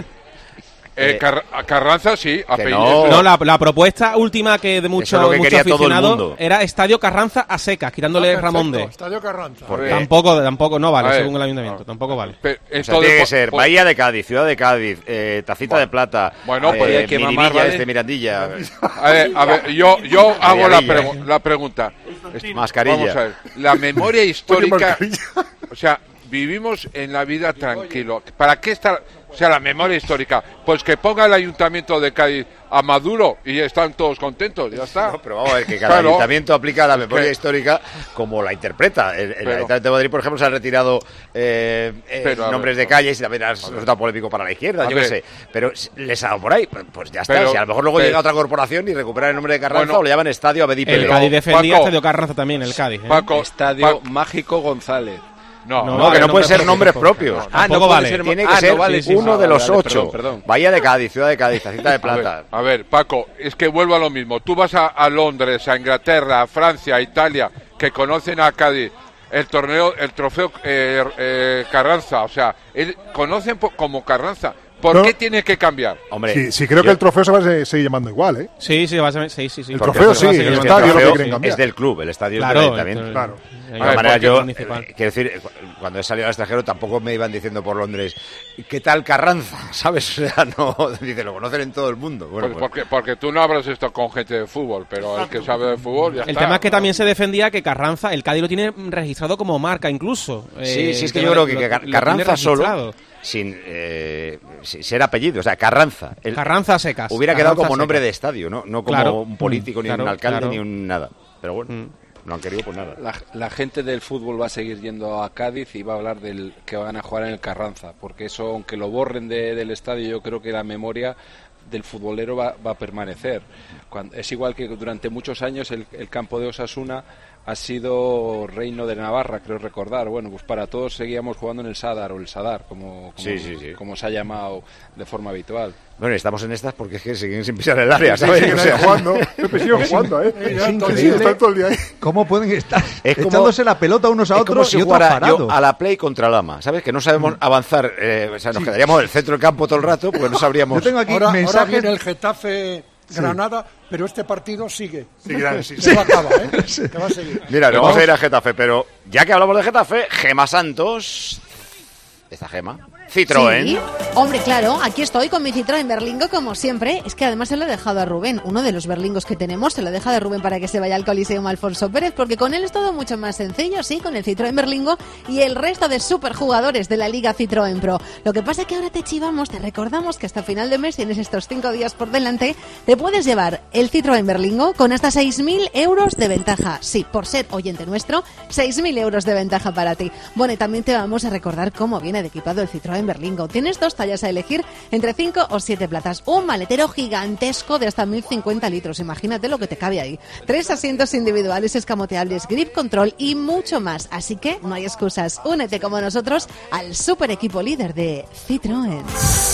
Eh, Eh, Car- a Carranza sí, apellido. no. No, la, la propuesta última que de muchos es lo que muchos quería todo el aficionados mundo. era Estadio Carranza a secas, quitándole Ah, perfecto, Ramón de. Estadio Carranza. ¿Por qué? Tampoco, tampoco, no A vale, ver. según el ayuntamiento, tampoco vale. Pe- O sea, entonces, tiene que po- ser po- Bahía de Cádiz, Ciudad de Cádiz, eh, Tacita Bueno. de Plata, Bueno, pues eh, hay que mamar, Miribilla ¿vale? desde Mirandilla, A ver, a ver, yo, yo hago la, Maravilla, pregu- la pregunta. Est- Mascarilla. Vamos a ver, la memoria histórica, mascarilla. o sea, vivimos en la vida tranquilo. ¿Para qué está, o sea, la memoria histórica? Pues que ponga el Ayuntamiento de Cádiz a Maduro y están todos contentos, ya está. No, pero vamos a ver que cada Claro. ayuntamiento aplica la memoria que- histórica como la interpreta. El, el Pero- Ayuntamiento de Madrid, por ejemplo, se han retirado eh, eh, Pero, a nombres ver, de calles y también ha resultado polémico para la izquierda, A yo ver. qué sé. Pero s- les ha dado por ahí, pues- pues ya está. Pero- si a lo mejor luego pero- llega otra corporación y recupera el nombre de Carranza Bueno. o le llaman Estadio Abedí El Pérez. Pero- Cádiz defendía Paco- Estadio Carranza también, el Cádiz. ¿eh? Paco, Estadio Pa- Mágico González. no, No, No, que no pueden ser nombres propio. propios. Ah, no puede ser- Tiene ah, que no ser vale, sí, uno sí, de vale, los vale, ocho. perdón, perdón. Bahía de Cádiz, Ciudad de Cádiz, Tacita de A ver, Plata. a ver, Paco, es que vuelvo a lo mismo. Tú vas a, a Londres, a Inglaterra, a Francia, a Italia, que conocen a Cádiz, el torneo, el trofeo eh, eh, Carranza, o sea, él, conocen po- como Carranza. ¿Por No. qué tiene que cambiar? Hombre, Sí, sí, creo yo- que el trofeo se va a se- seguir llamando igual, ¿eh? Sí, sí, va a ser- sí, sí, sí. El Porque trofeo se va a sí, seguir el es que llamando. estadio lo que trofeo quieren cambiar. es del club, el estadio Claro, es del ayuntamiento. el- Claro. el- De A todas ver, maneras, porque yo, es municipal. eh, quiero decir, cu- cuando he salido al extranjero tampoco me iban diciendo por Londres, ¿qué tal Carranza? ¿Sabes? O sea, no, dice, lo conocen en todo el mundo. Bueno, Pues pues, porque, porque tú no hablas esto con gente de fútbol, pero el que sabe de fútbol ya El está. tema es que también se defendía que Carranza, el Cádiz lo tiene registrado como marca incluso. sí, Eh, sí, es el que tema yo creo de- que lo- Car- lo tiene Carranza solo, registrado. sin, eh, sin ser apellido, o sea, Carranza. El- Carranza a secas. hubiera quedado Carranza como a nombre secas. de estadio, ¿no? No como Claro. un político, Mm, ni claro, un alcalde, claro. ni un nada. Pero bueno, Mm. no han querido pues nada. La, la gente del fútbol va a seguir yendo a Cádiz y va a hablar del que van a jugar en el Carranza, porque eso, aunque lo borren de- del estadio, yo creo que la memoria del futbolero va, va a permanecer. Cuando, es igual que durante muchos años el, el campo de Osasuna ha sido reino de Navarra, creo recordar. Bueno, pues para todos seguíamos jugando en el Sadar o el Sadar, como, como, Sí, sí, sí. como se ha llamado de forma habitual. Bueno, estamos en estas porque es que siguen sin pisar el área, Sí, ¿sabes? siguen O ahí sea, jugando. Pepe, siguen jugando, ¿eh? Es Sí, increíble. están todo el día ahí. ¿Cómo pueden estar Es como- echándose la pelota unos a es como otros si y otros jugara parados? yo a la play contra Lama, ¿sabes? Que no sabemos avanzar, eh, o sea, nos quedaríamos en el centro del campo todo el rato, pues no sabríamos. Yo tengo aquí Ahora, ahora mensajes. viene el Getafe Granada, pero este partido sigue. Seguirán, sí, Se sí. va a acabar, ¿eh? Que va a seguir. Mira, Pero vamos a vamos- ir a Getafe, pero ya que hablamos de Getafe, Gema Santos, esta Gema, Citroën. Sí. Hombre, claro, aquí estoy con mi Citroën Berlingo como siempre. Es que además se lo he dejado a Rubén, uno de los berlingos que tenemos, se lo he dejado a Rubén para que se vaya al Coliseum Alfonso Pérez, porque con él es todo mucho más sencillo, sí, con el Citroën Berlingo y el resto de superjugadores de la Liga Citroën Pro. Lo que pasa es que ahora te chivamos, te recordamos que hasta final de mes tienes estos cinco días por delante, te puedes llevar el Citroën Berlingo con hasta seis mil euros de ventaja. Sí, por ser oyente nuestro, seis mil euros de ventaja para ti. Bueno, y también te vamos a recordar cómo viene de equipado el Citroën Berlingo. Tienes dos tallas a elegir entre cinco o siete plazas. Un maletero gigantesco de hasta mil cincuenta litros. Imagínate lo que te cabe ahí. Tres asientos individuales escamoteables, grip control y mucho más. Así que no hay excusas. Únete como nosotros al super equipo líder de Citroën.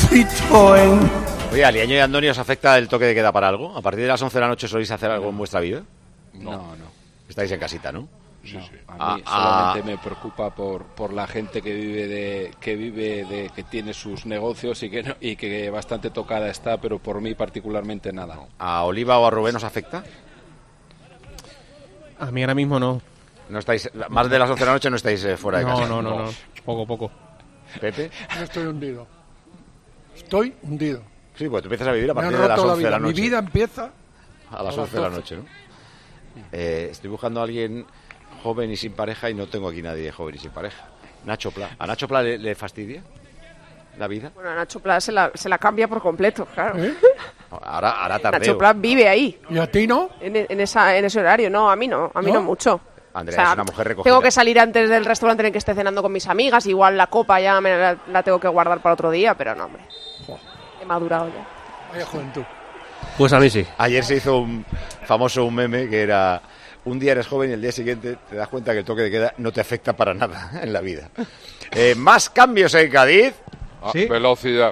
Citroën. Oye, ¿a Liaño y a Andoni os afecta el toque de queda para algo? ¿A partir de las once de la noche soléis hacer algo en vuestra vida? No, no. Estáis en casita, ¿no? No, Ah, a mí ah. solamente me preocupa por, por la gente que vive de que vive de que tiene sus negocios y que no- y que bastante tocada está, pero por mí particularmente nada. ¿A Oliva o a Rubén os afecta? A mí ahora mismo no. No estáis, más de las once de la noche no estáis eh, fuera de no, casa. No, no, no, no. Poco, poco. ¿Pepe? Yo estoy hundido. Estoy hundido. Sí, pues tú empiezas a vivir a Me partir han de las roto la once de la vida. noche. Mi vida empieza a las once de la noche, ¿no? Eh, estoy buscando a alguien joven y sin pareja y no tengo aquí nadie joven y sin pareja. Nacho Pla. ¿A Nacho Pla le, le fastidia la vida? Bueno, a Nacho Pla se la, se la cambia por completo, claro. ¿Eh? Ahora, ahora tardeo. Nacho Pla vive ahí. ¿Y a ti no? En, en, esa, en ese horario. No, a mí no. A mí no, ¿No? mucho. Andrea O sea, es una mujer recogida. tengo que salir antes del restaurante en el que esté cenando con mis amigas. Igual la copa ya me la, la tengo que guardar para otro día, pero no, hombre. He madurado ya. Vaya juventud. Pues a mí sí. Ayer se hizo un famoso un meme que era: un día eres joven y el día siguiente te das cuenta que el toque de queda no te afecta para nada en la vida. Eh, más cambios en Cádiz. Ah, ¿Sí? Velocidad.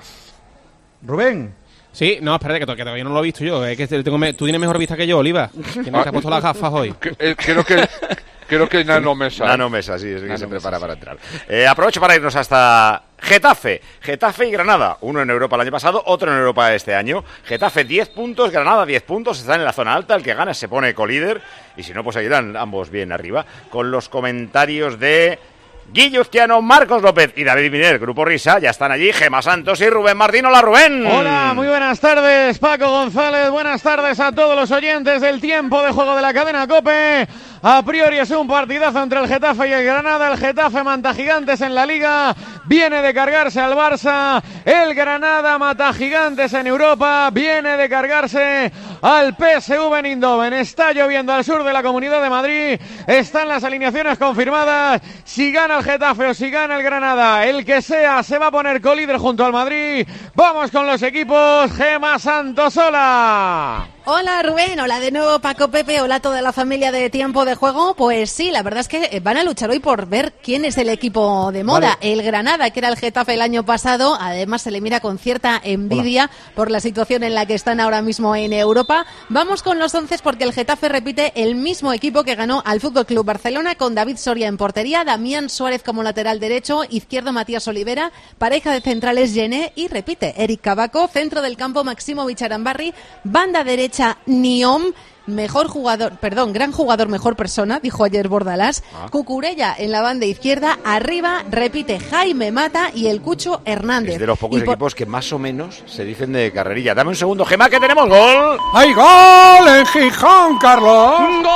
Rubén. Sí, no, espérate, que, to- que todavía no lo he visto yo. Es que tengo me- tú tienes mejor vista que yo, Oliva. Que no te has puesto las gafas hoy. Que- eh, Creo que creo que Nano Mesa. Nano Mesa, sí, es que Nano se Mesa, prepara sí. para entrar. Eh, aprovecho para irnos hasta Getafe. Getafe y Granada. Uno en Europa el año pasado, otro en Europa este año. Getafe diez puntos, Granada diez puntos. Están en la zona alta. El que gana se pone colíder. Y si no, pues seguirán ambos bien arriba. Con los comentarios de Guillo Uzquiano, Marcos López y David Miner, Grupo Risa. Ya están allí Gemma Santos y Rubén Martín. Hola, Rubén. Hola, muy buenas tardes, Paco González. Buenas tardes a todos los oyentes del tiempo de juego de la cadena COPE. A priori es un partidazo entre el Getafe y el Granada. El Getafe mata gigantes en la Liga. Viene de cargarse al Barça. El Granada mata gigantes en Europa. Viene de cargarse al P S V en Eindhoven. Está lloviendo al sur de la Comunidad de Madrid. Están las alineaciones confirmadas. Si gana el Getafe o si gana el Granada, el que sea se va a poner colíder junto al Madrid. Vamos con los equipos. Gemma Santos, hola. Hola Rubén, hola de nuevo Paco, Pepe, hola a toda la familia de Tiempo de Juego. Pues sí, la verdad es que van a luchar hoy por ver quién es el equipo de moda. Vale. El Granada, que era el Getafe el año pasado, además se le mira con cierta envidia hola. por la situación en la que están ahora mismo en Europa. Vamos con los once porque el Getafe repite el mismo equipo que ganó al F C Barcelona, con David Soria en portería, Damián Suárez como lateral derecho, izquierdo Matías Olivera, pareja de centrales Gené y repite Eric Cabaco, centro del campo Maximovic Arambarri, banda derecha Niom, mejor jugador, perdón, gran jugador, mejor persona, dijo ayer Bordalás, ah. Cucurella en la banda izquierda, arriba repite Jaime Mata y el Cucho Hernández. Es de los pocos por... equipos que más o menos se dicen de carrerilla. Dame un segundo, Gemma, que tenemos gol. ¡Hay gol en Gijón, Carlos! ¡Gol!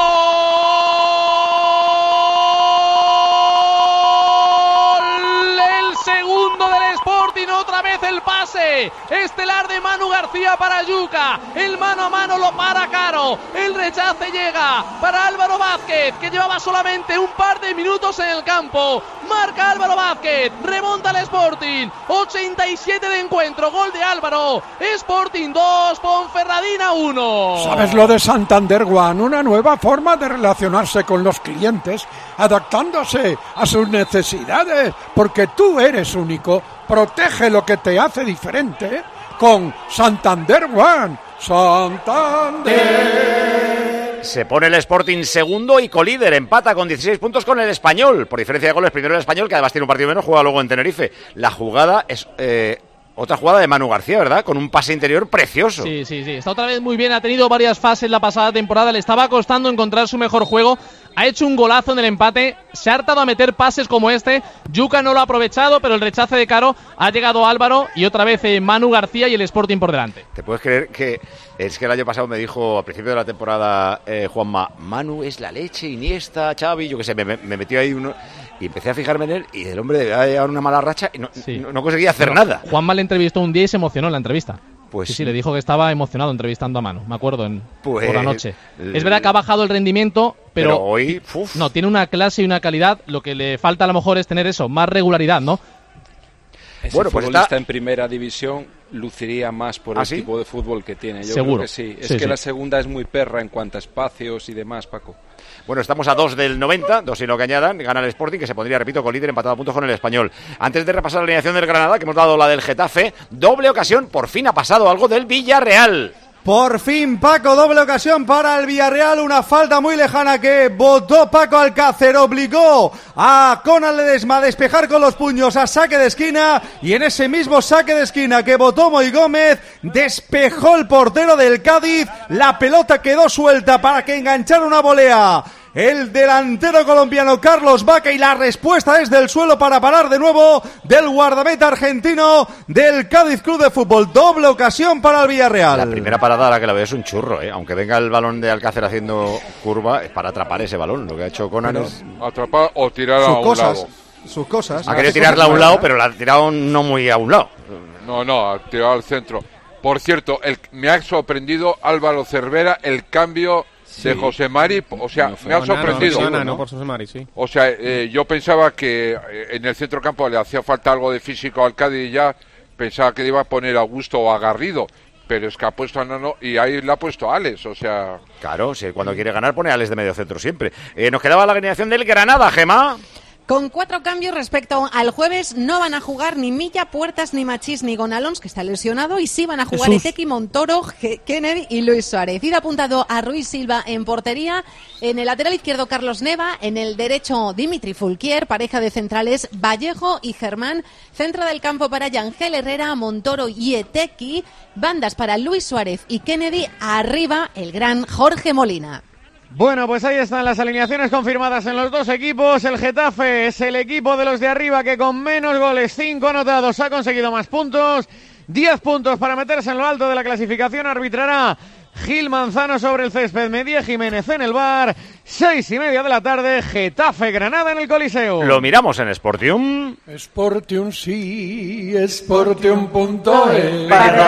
El segundo del Sporting, otra vez el pase estelar de Manu García para Yuca, el mano a mano lo para Caro, el rechace llega para Álvaro Vázquez, que llevaba solamente un par de minutos en el campo, marca Álvaro Vázquez, remonta el Sporting, ochenta y siete de encuentro, gol de Álvaro, Sporting dos, Ponferradina uno. ¿Sabes lo de Santander One? Una nueva forma de relacionarse con los clientes, adaptándose a sus necesidades, porque tú eres único. Protege lo que te hace diferente con Santander One. Santander. Se pone el Sporting segundo y colíder, empata con dieciséis puntos con el Español. Por diferencia de goles, primero el Español, que además tiene un partido menos, juega luego en Tenerife. La jugada es... Eh, otra jugada de Manu García, ¿verdad? Con un pase interior precioso. Sí, sí, sí. Está otra vez muy bien. Ha tenido varias fases la pasada temporada. Le estaba costando encontrar su mejor juego. Ha hecho un golazo en el empate. Se ha hartado a meter pases como este. Yuca no lo ha aprovechado, pero el rechace de Caro ha llegado a Álvaro. Y otra vez eh, Manu García y el Sporting por delante. ¿Te puedes creer que es que el año pasado me dijo, a principio de la temporada, eh, Juanma, Manu es la leche, Iniesta, Xavi, yo qué sé, me, me, me metió ahí uno... Y empecé a fijarme en él y el hombre debía llevar una mala racha y no, sí. no, no conseguía hacer bueno, nada. Juanma le entrevistó un día y se emocionó en la entrevista. Pues sí, sí, le dijo que estaba emocionado entrevistando a Manu, me acuerdo, en, pues, por la noche. El... Es verdad que ha bajado el rendimiento, pero, pero hoy... Uf. No, tiene una clase y una calidad, lo que le falta a lo mejor es tener eso, más regularidad, ¿no? Ese bueno, pues futbolista está... en primera división luciría más por ¿Ah, el sí? tipo de fútbol que tiene. Yo Seguro. creo que sí. Es sí, que sí. la segunda es muy perra en cuanto a espacios y demás, Paco. Bueno, estamos a dos del noventa, dos y lo que añadan, gana el Sporting, que se pondría, repito, con líder empatado a puntos con el Español. Antes de repasar la alineación del Granada, que hemos dado la del Getafe, doble ocasión, por fin ha pasado algo del Villarreal. Por fin, Paco, doble ocasión para el Villarreal, una falta muy lejana que votó Paco Alcácer, obligó a Conal Ledesma a despejar con los puños a saque de esquina, y en ese mismo saque de esquina que votó Moy Gómez, despejó el portero del Cádiz, la pelota quedó suelta para que enganchara una volea el delantero colombiano Carlos Vaca, y la respuesta desde el suelo para parar de nuevo del guardameta argentino del Cádiz Club de Fútbol. Doble ocasión para el Villarreal. La primera parada a la que la veo es un churro, ¿eh? Aunque venga el balón de Alcácer haciendo curva, es para atrapar ese balón. Lo que ha hecho Conan Pero, es... atrapar o tirar a un cosas, lado. Sus cosas. Ha querido tirarla a un lado, pero la ha tirado no muy a un lado. No, no, ha tirado al centro. Por cierto, el, me ha sorprendido Álvaro Cervera el cambio sí. de José Mari. O sea, no me ha sorprendido. No, no, no, por José Mari, sí. O sea, eh, yo pensaba que en el centro campo le hacía falta algo de físico al Cádiz y ya pensaba que iba a poner a Augusto o a Garrido. Pero es que ha puesto a Nano y ahí le ha puesto a Alex, o sea... Claro, si cuando quiere ganar pone a Alex de medio centro siempre. Eh, nos quedaba la alineación del Granada, Gemma. Con cuatro cambios respecto al jueves, no van a jugar ni Milla, Puertas, ni Machís, ni Gonalons, que está lesionado, y sí van a jugar Jesús. Etequi, Montoro, G- Kennedy y Luis Suárez. Ir apuntado a Ruiz Silva en portería, en el lateral izquierdo Carlos Neva, en el derecho Dimitri Fulquier, pareja de centrales Vallejo y Germán, centro del campo para Yangel Herrera, Montoro y Etequi, bandas para Luis Suárez y Kennedy, arriba el gran Jorge Molina. Bueno, pues ahí están las alineaciones confirmadas en los dos equipos. El Getafe es el equipo de los de arriba que con menos goles, cinco anotados, ha conseguido más puntos. diez puntos para meterse en lo alto de la clasificación. Arbitrará Gil Manzano sobre el césped, Medía Jiménez en el bar. Seis y media de la tarde, Getafe Granada en el Coliseo. Lo miramos en Sportium. Sportium sí, Sportium punto es.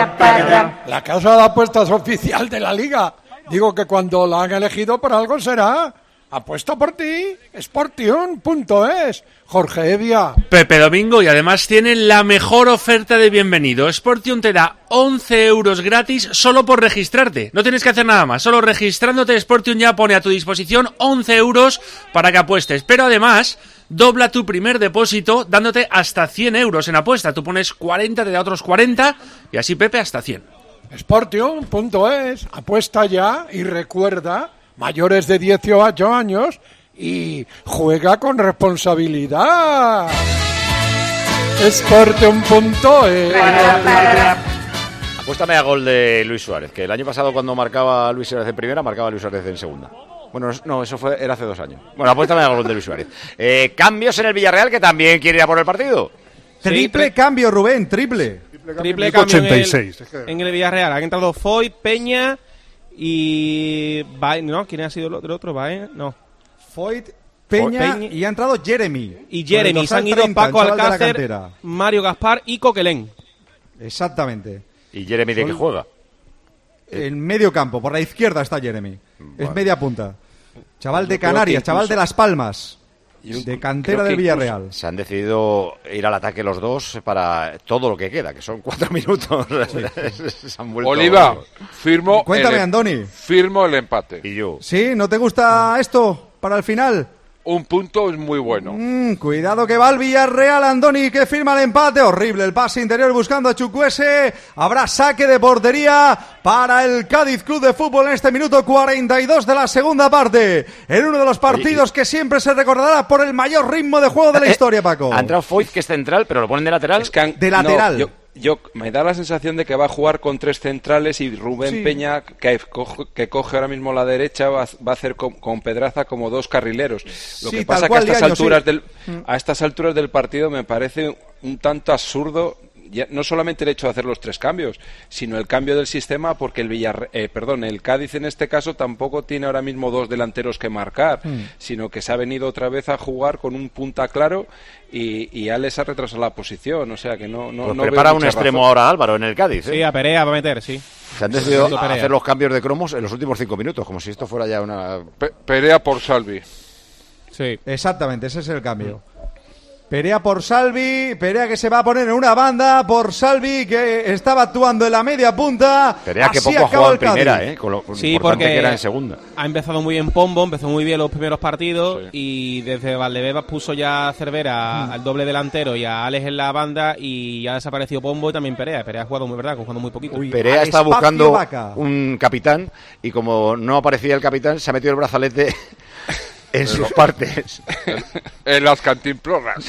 La casa de apuestas oficial de la Liga. Digo que cuando la han elegido por algo será. Apuesta por ti, Sportium punto es. Jorge Evia. Pepe Domingo, y además tiene la mejor oferta de bienvenido. Sportium te da once euros gratis solo por registrarte. No tienes que hacer nada más, solo registrándote. Sportium ya pone a tu disposición once euros para que apuestes. Pero además, dobla tu primer depósito dándote hasta cien euros en apuesta. Tú pones cuarenta, te da otros cuarenta y así Pepe hasta cien. Sportium punto es, apuesta ya y recuerda, mayores de dieciocho años y juega con responsabilidad. Sportium punto es. Apuéstame a gol de Luis Suárez, que el año pasado cuando marcaba Luis Suárez en primera, marcaba Luis Suárez en segunda. Bueno, no, eso fue era hace dos años. Bueno, apuéstame a gol de Luis Suárez. Eh, cambios en el Villarreal, que también quiere ir a por el partido. Triple Sí, cambio, Rubén, triple. Triple cambio en ochenta y seis. el, en el Villarreal. Han entrado Foy, Peña y... Ba- no, ¿quién ha sido el otro? ¿El otro? Bae- no. Foyt, Peña, Peña y ha entrado Jeremy. Y Jeremy. Con el Se han ido dorsal treinta, Paco el chaval de la Alcácer, cantera. Mario Gaspar y Coquelén. Exactamente. ¿Y Jeremy de qué juega? En medio campo, por la izquierda está Jeremy. Vale. Es media punta. Chaval de Yo creo Canarias, que chaval incluso- de Las Palmas. Yo De cantera creo que del Villarreal. Se han decidido ir al ataque los dos para todo lo que queda, que son cuatro minutos. Se han vuelto- Oliva, firmo Cuéntame, el, Andoni. firmo el empate. Y yo. ¿Sí? ¿No te gusta esto para el final? Un punto es muy bueno. Mm, cuidado que va el Villarreal, Andoni, que firma el empate. Horrible el pase interior buscando a Chukwueze. Habrá saque de portería para el Cádiz Club de Fútbol en este minuto cuarenta y dos de la segunda parte. En uno de los partidos que siempre se recordará por el mayor ritmo de juego de la historia, Paco. Ha entrado Foyt, que es central, pero lo ponen de lateral. Es que han- De no, lateral. yo, yo me da la sensación de que va a jugar con tres centrales y Rubén Sí. Peña, que coge, que coge ahora mismo la derecha, va, a- va a hacer con, con Pedraza como dos carrileros. Lo Sí, que tal pasa que a cual, estas Diaño, alturas sí. del Mm. a estas alturas del partido me parece un tanto absurdo. Ya, no solamente el hecho de hacer los tres cambios, sino el cambio del sistema, porque el Villar, eh, perdón, el Cádiz en este caso tampoco tiene ahora mismo dos delanteros que marcar, Mm. sino que se ha venido otra vez a jugar con un punta claro y, y Alex ha retrasado la posición, o sea que no, no, Pues no veo prepara un mucha extremo razón. ahora Álvaro en el Cádiz. ¿eh? Sí, a Perea va a meter, sí. Se han decidido Sí, Perea. hacer los cambios de cromos en los últimos cinco minutos, como si esto fuera ya una... Pe- Perea por Salvi. Sí. Exactamente, ese es el cambio. Perea por Salvi, Perea que se va a poner en una banda por Salvi que estaba actuando en la media punta. Perea que Así poco ha acaba jugado el en primera, Cádiz. ¿eh? Con lo Sí, importante porque que era en segunda. ha empezado muy bien Pombo, empezó muy bien los primeros partidos y desde Valdebebas puso ya a Cervera al doble delantero y a Alex en la banda y ya ha desaparecido Pombo y también Perea. Perea ha jugado muy verdad, jugando muy poquito. Perea al está espacio buscando Vaca. un capitán y como no aparecía el capitán, se ha metido el brazalete en sus partes. En las cantimploras.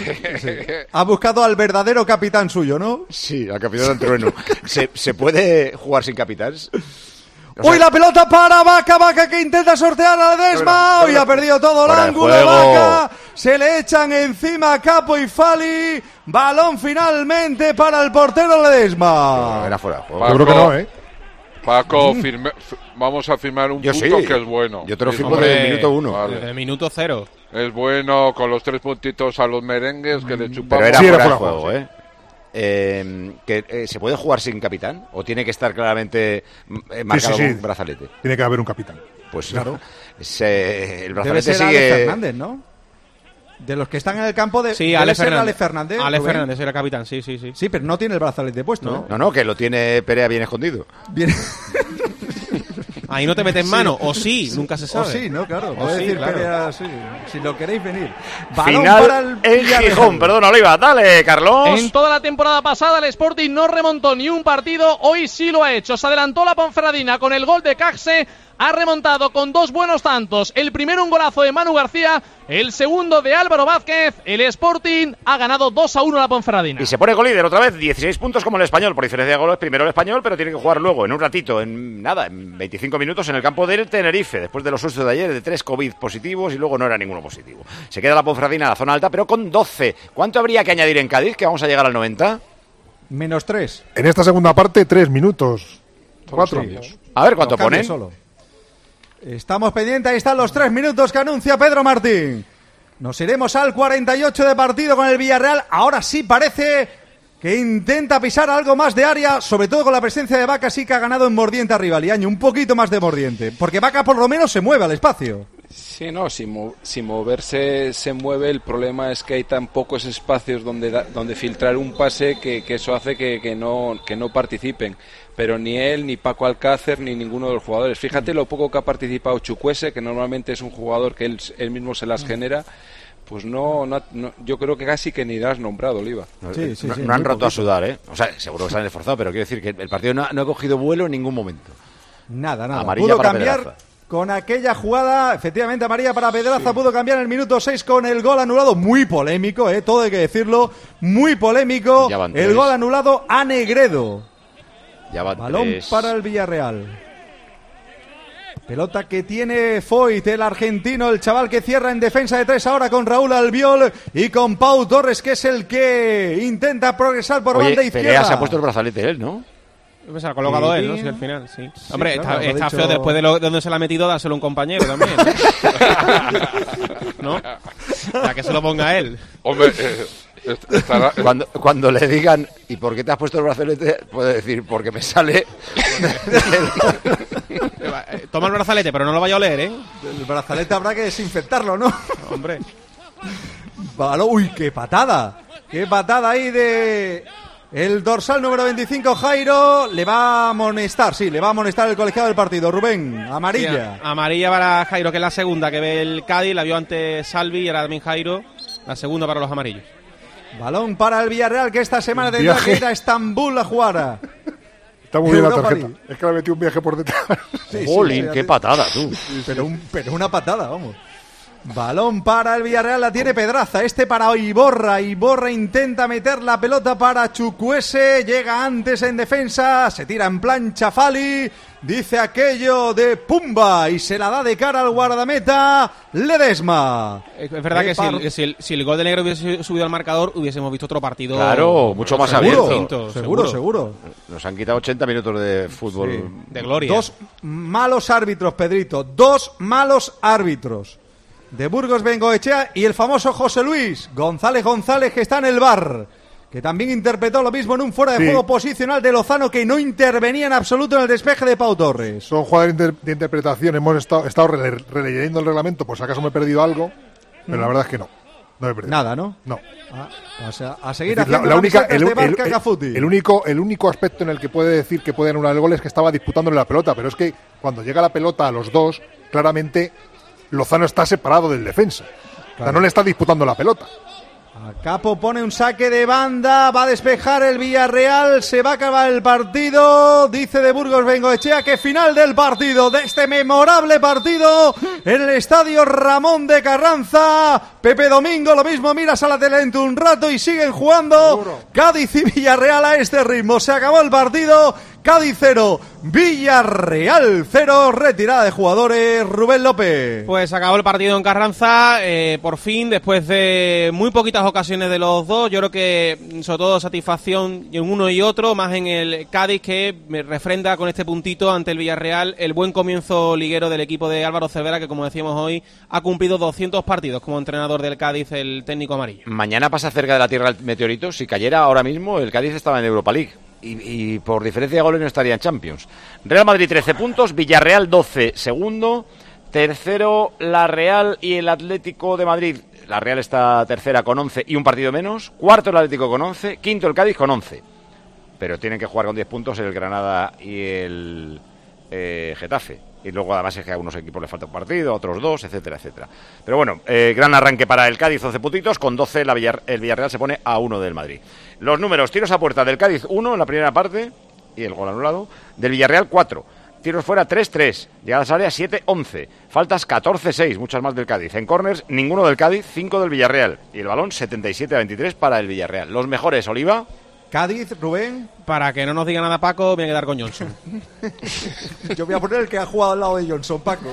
Ha buscado al verdadero capitán suyo, ¿no? Sí, al capitán del trueno. ¿Se, ¿Se puede jugar sin capitán? O sea, ¡Uy, la pelota para Vaca! Vaca que intenta sortear a Ledesma. Hoy ha perdido todo el ángulo. Vaca. Se le echan encima a Capo y Fali. Balón finalmente para el portero Ledesma. Era fuera de juego. Paco, yo creo que no, ¿eh? Paco, firme, f- vamos a firmar un Yo punto sí. que es bueno. Yo te lo Es firmo bueno. desde el minuto uno. Vale. Desde el minuto cero. Es bueno con los tres puntitos a los merengues que le chupamos. Pero era Sí, fuera era de fuera de juego, ¿eh? Eh, que, eh, ¿Se puede jugar sin capitán? ¿O tiene que estar claramente eh, marcado sí, sí. con un brazalete? Tiene que haber un capitán. Pues Claro. se, el Debe brazalete ser Ale sigue... Fernández, ¿no? De los que están en el campo de, Sí, debe Ale ser Fernández. Ale Fernández. Ale Rubén. Fernández era capitán, sí, sí, sí. Sí, pero no tiene el brazalete puesto. No. ¿eh? No, no, que lo tiene Perea bien escondido. Bien. Ahí no te metes Sí. mano, o sí, nunca se sabe. O sí, ¿no? Claro. O Puede sí, decir claro. Perea, sí, si lo queréis venir. Balón Final para el en Villarreal. Gijón, perdona, Oliva. Dale, Carlos. En toda la temporada pasada el Sporting no remontó ni un partido, hoy sí lo ha hecho. Se adelantó la Ponferradina con el gol de Caxe, ha remontado con dos buenos tantos. El primero un golazo de Manu García, el segundo de Álvaro Vázquez. El Sporting ha ganado dos a uno a la Ponferradina. Y se pone colíder otra vez, dieciséis puntos como el Español, por diferencia de goles, primero el Español, pero tiene que jugar luego, en un ratito, en nada, en veinticinco minutos, en el campo del Tenerife, después de los sustos de ayer, de tres COVID positivos y luego no era ninguno positivo. Se queda la Ponferradina en la zona alta, pero con doce. ¿Cuánto habría que añadir en Cádiz, que vamos a llegar al noventa? Menos tres. En esta segunda parte, tres minutos. Cuatro. Sí. A ver cuánto Los cambios ponen. solo. Estamos pendientes, ahí están los tres minutos que anuncia Pedro Martín. Nos iremos al cuarenta y ocho de partido con el Villarreal. Ahora sí parece que intenta pisar algo más de área, sobre todo con la presencia de Vaca, sí que ha ganado en mordiente arriba Liaño, un poquito más de mordiente, porque Vaca por lo menos se mueve al espacio. Sí, no, si, mo- si moverse se mueve, el problema es que hay tan pocos espacios donde, da- donde filtrar un pase que, que eso hace que, que, no, que no participen. Pero ni él, ni Paco Alcácer, ni ninguno de los jugadores. Fíjate lo poco que ha participado Chukwueze, que normalmente es un jugador que él, él mismo se las genera. Pues no, no, no, yo creo que casi que ni lo has nombrado, Oliva. Sí, sí, no, sí, no han muy roto a poquito. sudar, ¿eh? O sea, seguro que se han esforzado, pero quiero decir que el partido no ha, no ha cogido vuelo en ningún momento. Nada, nada. Amarilla Pudo para cambiar Pedraza. con aquella jugada, efectivamente amarilla para Pedraza, pudo cambiar en el minuto seis con el gol anulado, muy polémico, eh, todo hay que decirlo, muy polémico, Ya van el tres. gol anulado a Negredo. Ya van Balón tres. para el Villarreal. Pelota que tiene Foyt, el argentino, el chaval que cierra en defensa de tres ahora con Raúl Albiol y con Pau Torres, que es el que intenta progresar por Oye, banda Perea izquierda. se ha puesto el brazalete él, ¿no? Pues se ha colocado Sí. él, ¿no? Sí, al final, sí. Sí, Hombre, claro, está, lo ha está dicho- feo después de, lo, de donde se la ha metido dárselo a un compañero también. ¿No? ¿No? Ya que se lo ponga él. Hombre, eh, est- estará- Cuando, cuando le digan, ¿y por qué te has puesto el brazalete? Puede decir, porque me sale... Toma el brazalete, pero no lo vaya a oler, ¿eh? El brazalete habrá que desinfectarlo, ¿no? Hombre. Balón, uy, qué patada. Qué patada ahí de el dorsal número veinticinco, Jairo. Le va a amonestar, sí, le va a amonestar el colegiado del partido. Rubén, amarilla. Sí, amarilla para Jairo, que es la segunda que ve el Cádiz. La vio antes Salvi y era también Jairo. La segunda para los amarillos. Balón para el Villarreal, que esta semana tendrá Viaje. que ir a Estambul a jugar. Está muy bien la Europa tarjeta. League. Es que le metí un viaje por detrás. Sí, sí, Jolín, sí, qué sí. patada, tú. Pero, un, pero una patada, vamos. Balón para el Villarreal, la tiene Pedraza. Este para Iborra. Iborra intenta meter la pelota para Chukwueze. Llega antes en defensa. Se tira en plancha Fali. Dice aquello de Pumba. Y se la da de cara al guardameta Ledesma. Es verdad Qué que si par- el, si, el, si el gol de Negro hubiese subido al marcador, hubiésemos visto otro partido. Claro, mucho más Seguro, abierto. distinto, seguro, seguro. Nos han quitado ochenta minutos de fútbol. Sí. De gloria. Dos malos árbitros, Pedrito. Dos malos árbitros. De Burgos Bengoechea y el famoso José Luis González González, que está en el bar, que también interpretó lo mismo en un fuera de Sí. juego posicional de Lozano, que no intervenía en absoluto en el despeje de Pau Torres. Son jugadores de, inter- de interpretación. Hemos estado, estado rele- releyendo el reglamento por si acaso me he perdido algo, pero la verdad es que no. No me he perdido. Nada, ¿no? No. Ah, o sea, a seguir Es decir, haciendo camisetas el, de el- Barca el- Cafuti. el único, el único aspecto en el que puede decir que puede anular el gol es que estaba disputándole la pelota, pero es que cuando llega la pelota a los dos, claramente Lozano está separado del defensa. O sea, no le está disputando la pelota. A Capo pone un saque de banda, va a despejar el Villarreal, se va a acabar el partido, dice de Burgos Bengoechea que final del partido, de este memorable partido en el estadio Ramón de Carranza. Pepe Domingo, lo mismo, miras a la tele dentro un rato y siguen jugando Cádiz y Villarreal a este ritmo. Se acabó el partido, Cádiz cero, Villarreal cero, retirada de jugadores, Rubén López. Pues acabó el partido en Carranza, eh, por fin, después de muy poquitas ocasiones de los dos. Yo creo que, sobre todo, satisfacción en uno y otro, más en el Cádiz, que me refrenda con este puntito ante el Villarreal el buen comienzo liguero del equipo de Álvaro Cervera, que, como decíamos hoy, ha cumplido doscientos partidos como entrenador del Cádiz, el técnico amarillo. Mañana pasa cerca de la Tierra el meteorito. Si cayera ahora mismo, el Cádiz estaba en Europa League. Y, y por diferencia de goles no estaría en Champions. Real Madrid trece puntos, Villarreal doce, segundo. Tercero la Real y el Atlético de Madrid. La Real está tercera con once y un partido menos. Cuarto el Atlético con once. Quinto el Cádiz con once. Pero tienen que jugar con diez puntos el Granada y el eh, Getafe. Y luego además es que a unos equipos les falta un partido, a otros dos, etcétera, etcétera. Pero bueno, eh, gran arranque para el Cádiz, once puntitos, con doce la Villar- el Villarreal se pone a uno del Madrid. Los números, tiros a puerta del Cádiz uno en la primera parte, y el gol anulado, del Villarreal cuatro, tiros fuera tres tres, llegadas a área siete once, faltas catorce seis, muchas más del Cádiz. En córners, ninguno del Cádiz, cinco del Villarreal, y el balón setenta y siete a veintitrés para el Villarreal. Los mejores, Oliva. Cádiz, Rubén. Para que no nos diga nada Paco, voy a quedar con Johnson. Yo voy a poner el que ha jugado al lado de Johnson, Paco.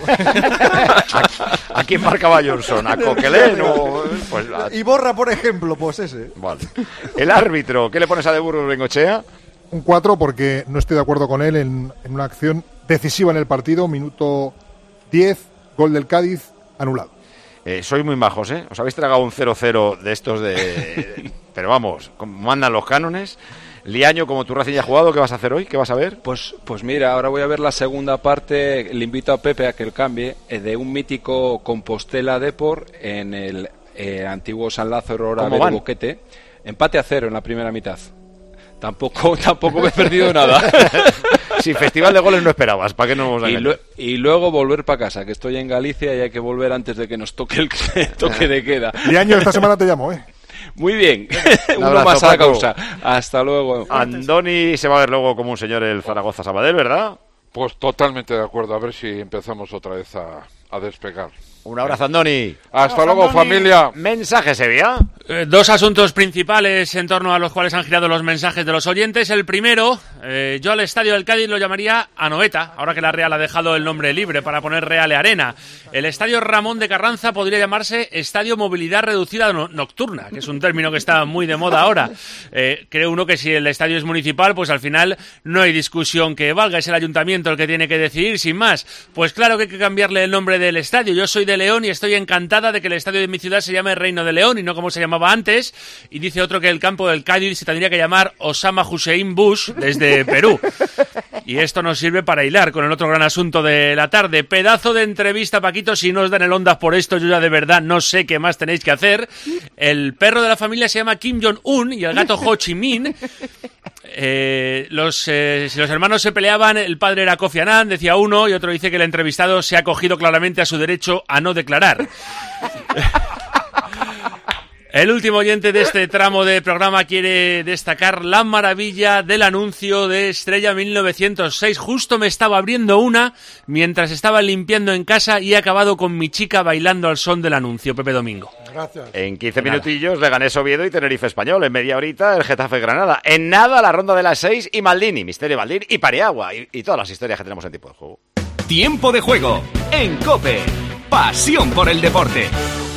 ¿A, a quién marcaba Johnson? ¿A Coquelin o...? Pues a... Y Borra, por ejemplo, pues ese. Vale. El árbitro, ¿qué le pones a De Burgos, Bengochea? Un cuatro, porque no estoy de acuerdo con él en, en una acción decisiva en el partido, minuto diez, gol del Cádiz, anulado. Eh, sois muy majos, ¿eh? Os habéis tragado un cero cero de estos de... Pero vamos, como mandan los cánones. Liaño, como tu Racing ya ha jugado, ¿qué vas a hacer hoy? ¿Qué vas a ver? Pues, pues mira, ahora voy a ver la segunda parte. Le invito a Pepe a que él cambie, eh, de un mítico Compostela Depor en el eh, antiguo San Lázaro, ahora de Boquete. Empate a cero en la primera mitad. Tampoco, tampoco me he perdido nada. Si festival de goles no esperabas, ¿para qué no nos y, lu- y luego volver para casa, que estoy en Galicia y hay que volver antes de que nos toque el toque de queda. Liaño, esta semana te llamo, ¿eh? Muy bien, Un uno abrazo, más a la Paco. causa. Hasta luego. Andoni se va a ver luego como un señor el Zaragoza Sabadell, ¿verdad? Pues totalmente de acuerdo, a ver si empezamos otra vez a, a despegar. Un abrazo, Andoni. Hasta luego, familia. Mensaje, Sevilla. Eh, dos asuntos principales en torno a los cuales han girado los mensajes de los oyentes. El primero, eh, yo al estadio del Cádiz lo llamaría Anoeta, ahora que la Real ha dejado el nombre libre para poner Real Arena. El estadio Ramón de Carranza podría llamarse Estadio Movilidad Reducida no- Nocturna, que es un término que está muy de moda ahora. Eh, cree uno que si el estadio es municipal, pues al final no hay discusión que valga, es el ayuntamiento el que tiene que decidir, sin más. Pues claro que hay que cambiarle el nombre del estadio. Yo soy de León y estoy encantada de que el estadio de mi ciudad se llame Reino de León y no como se llamaba antes. Y dice otro que el campo del Cádiz se tendría que llamar Osama Hussein Bush desde Perú. Y esto nos sirve para hilar con el otro gran asunto de la tarde. Pedazo de entrevista, Paquito. Si no os dan el ondas por esto, yo ya de verdad no sé qué más tenéis que hacer. El perro de la familia se llama Kim Jong-un y el gato Ho Chi Minh. Eh, los, eh, si los hermanos se peleaban, el padre era Kofi Annan, decía uno, y otro dice que el entrevistado se ha acogido claramente a su derecho a no declarar. El último oyente de este tramo de programa quiere destacar la maravilla del anuncio de Estrella mil novecientos seis. Justo me estaba abriendo una mientras estaba limpiando en casa y he acabado con mi chica bailando al son del anuncio. Pepe Domingo. Gracias. En quince minutillos, Leganés Oviedo y Tenerife Español. En media horita, el Getafe Granada. En nada, la ronda de las seis y Maldini, Misterio Maldini y Pareagua. Y, y todas las historias que tenemos en tiempo de juego. Tiempo de juego en COPE. Pasión por el deporte.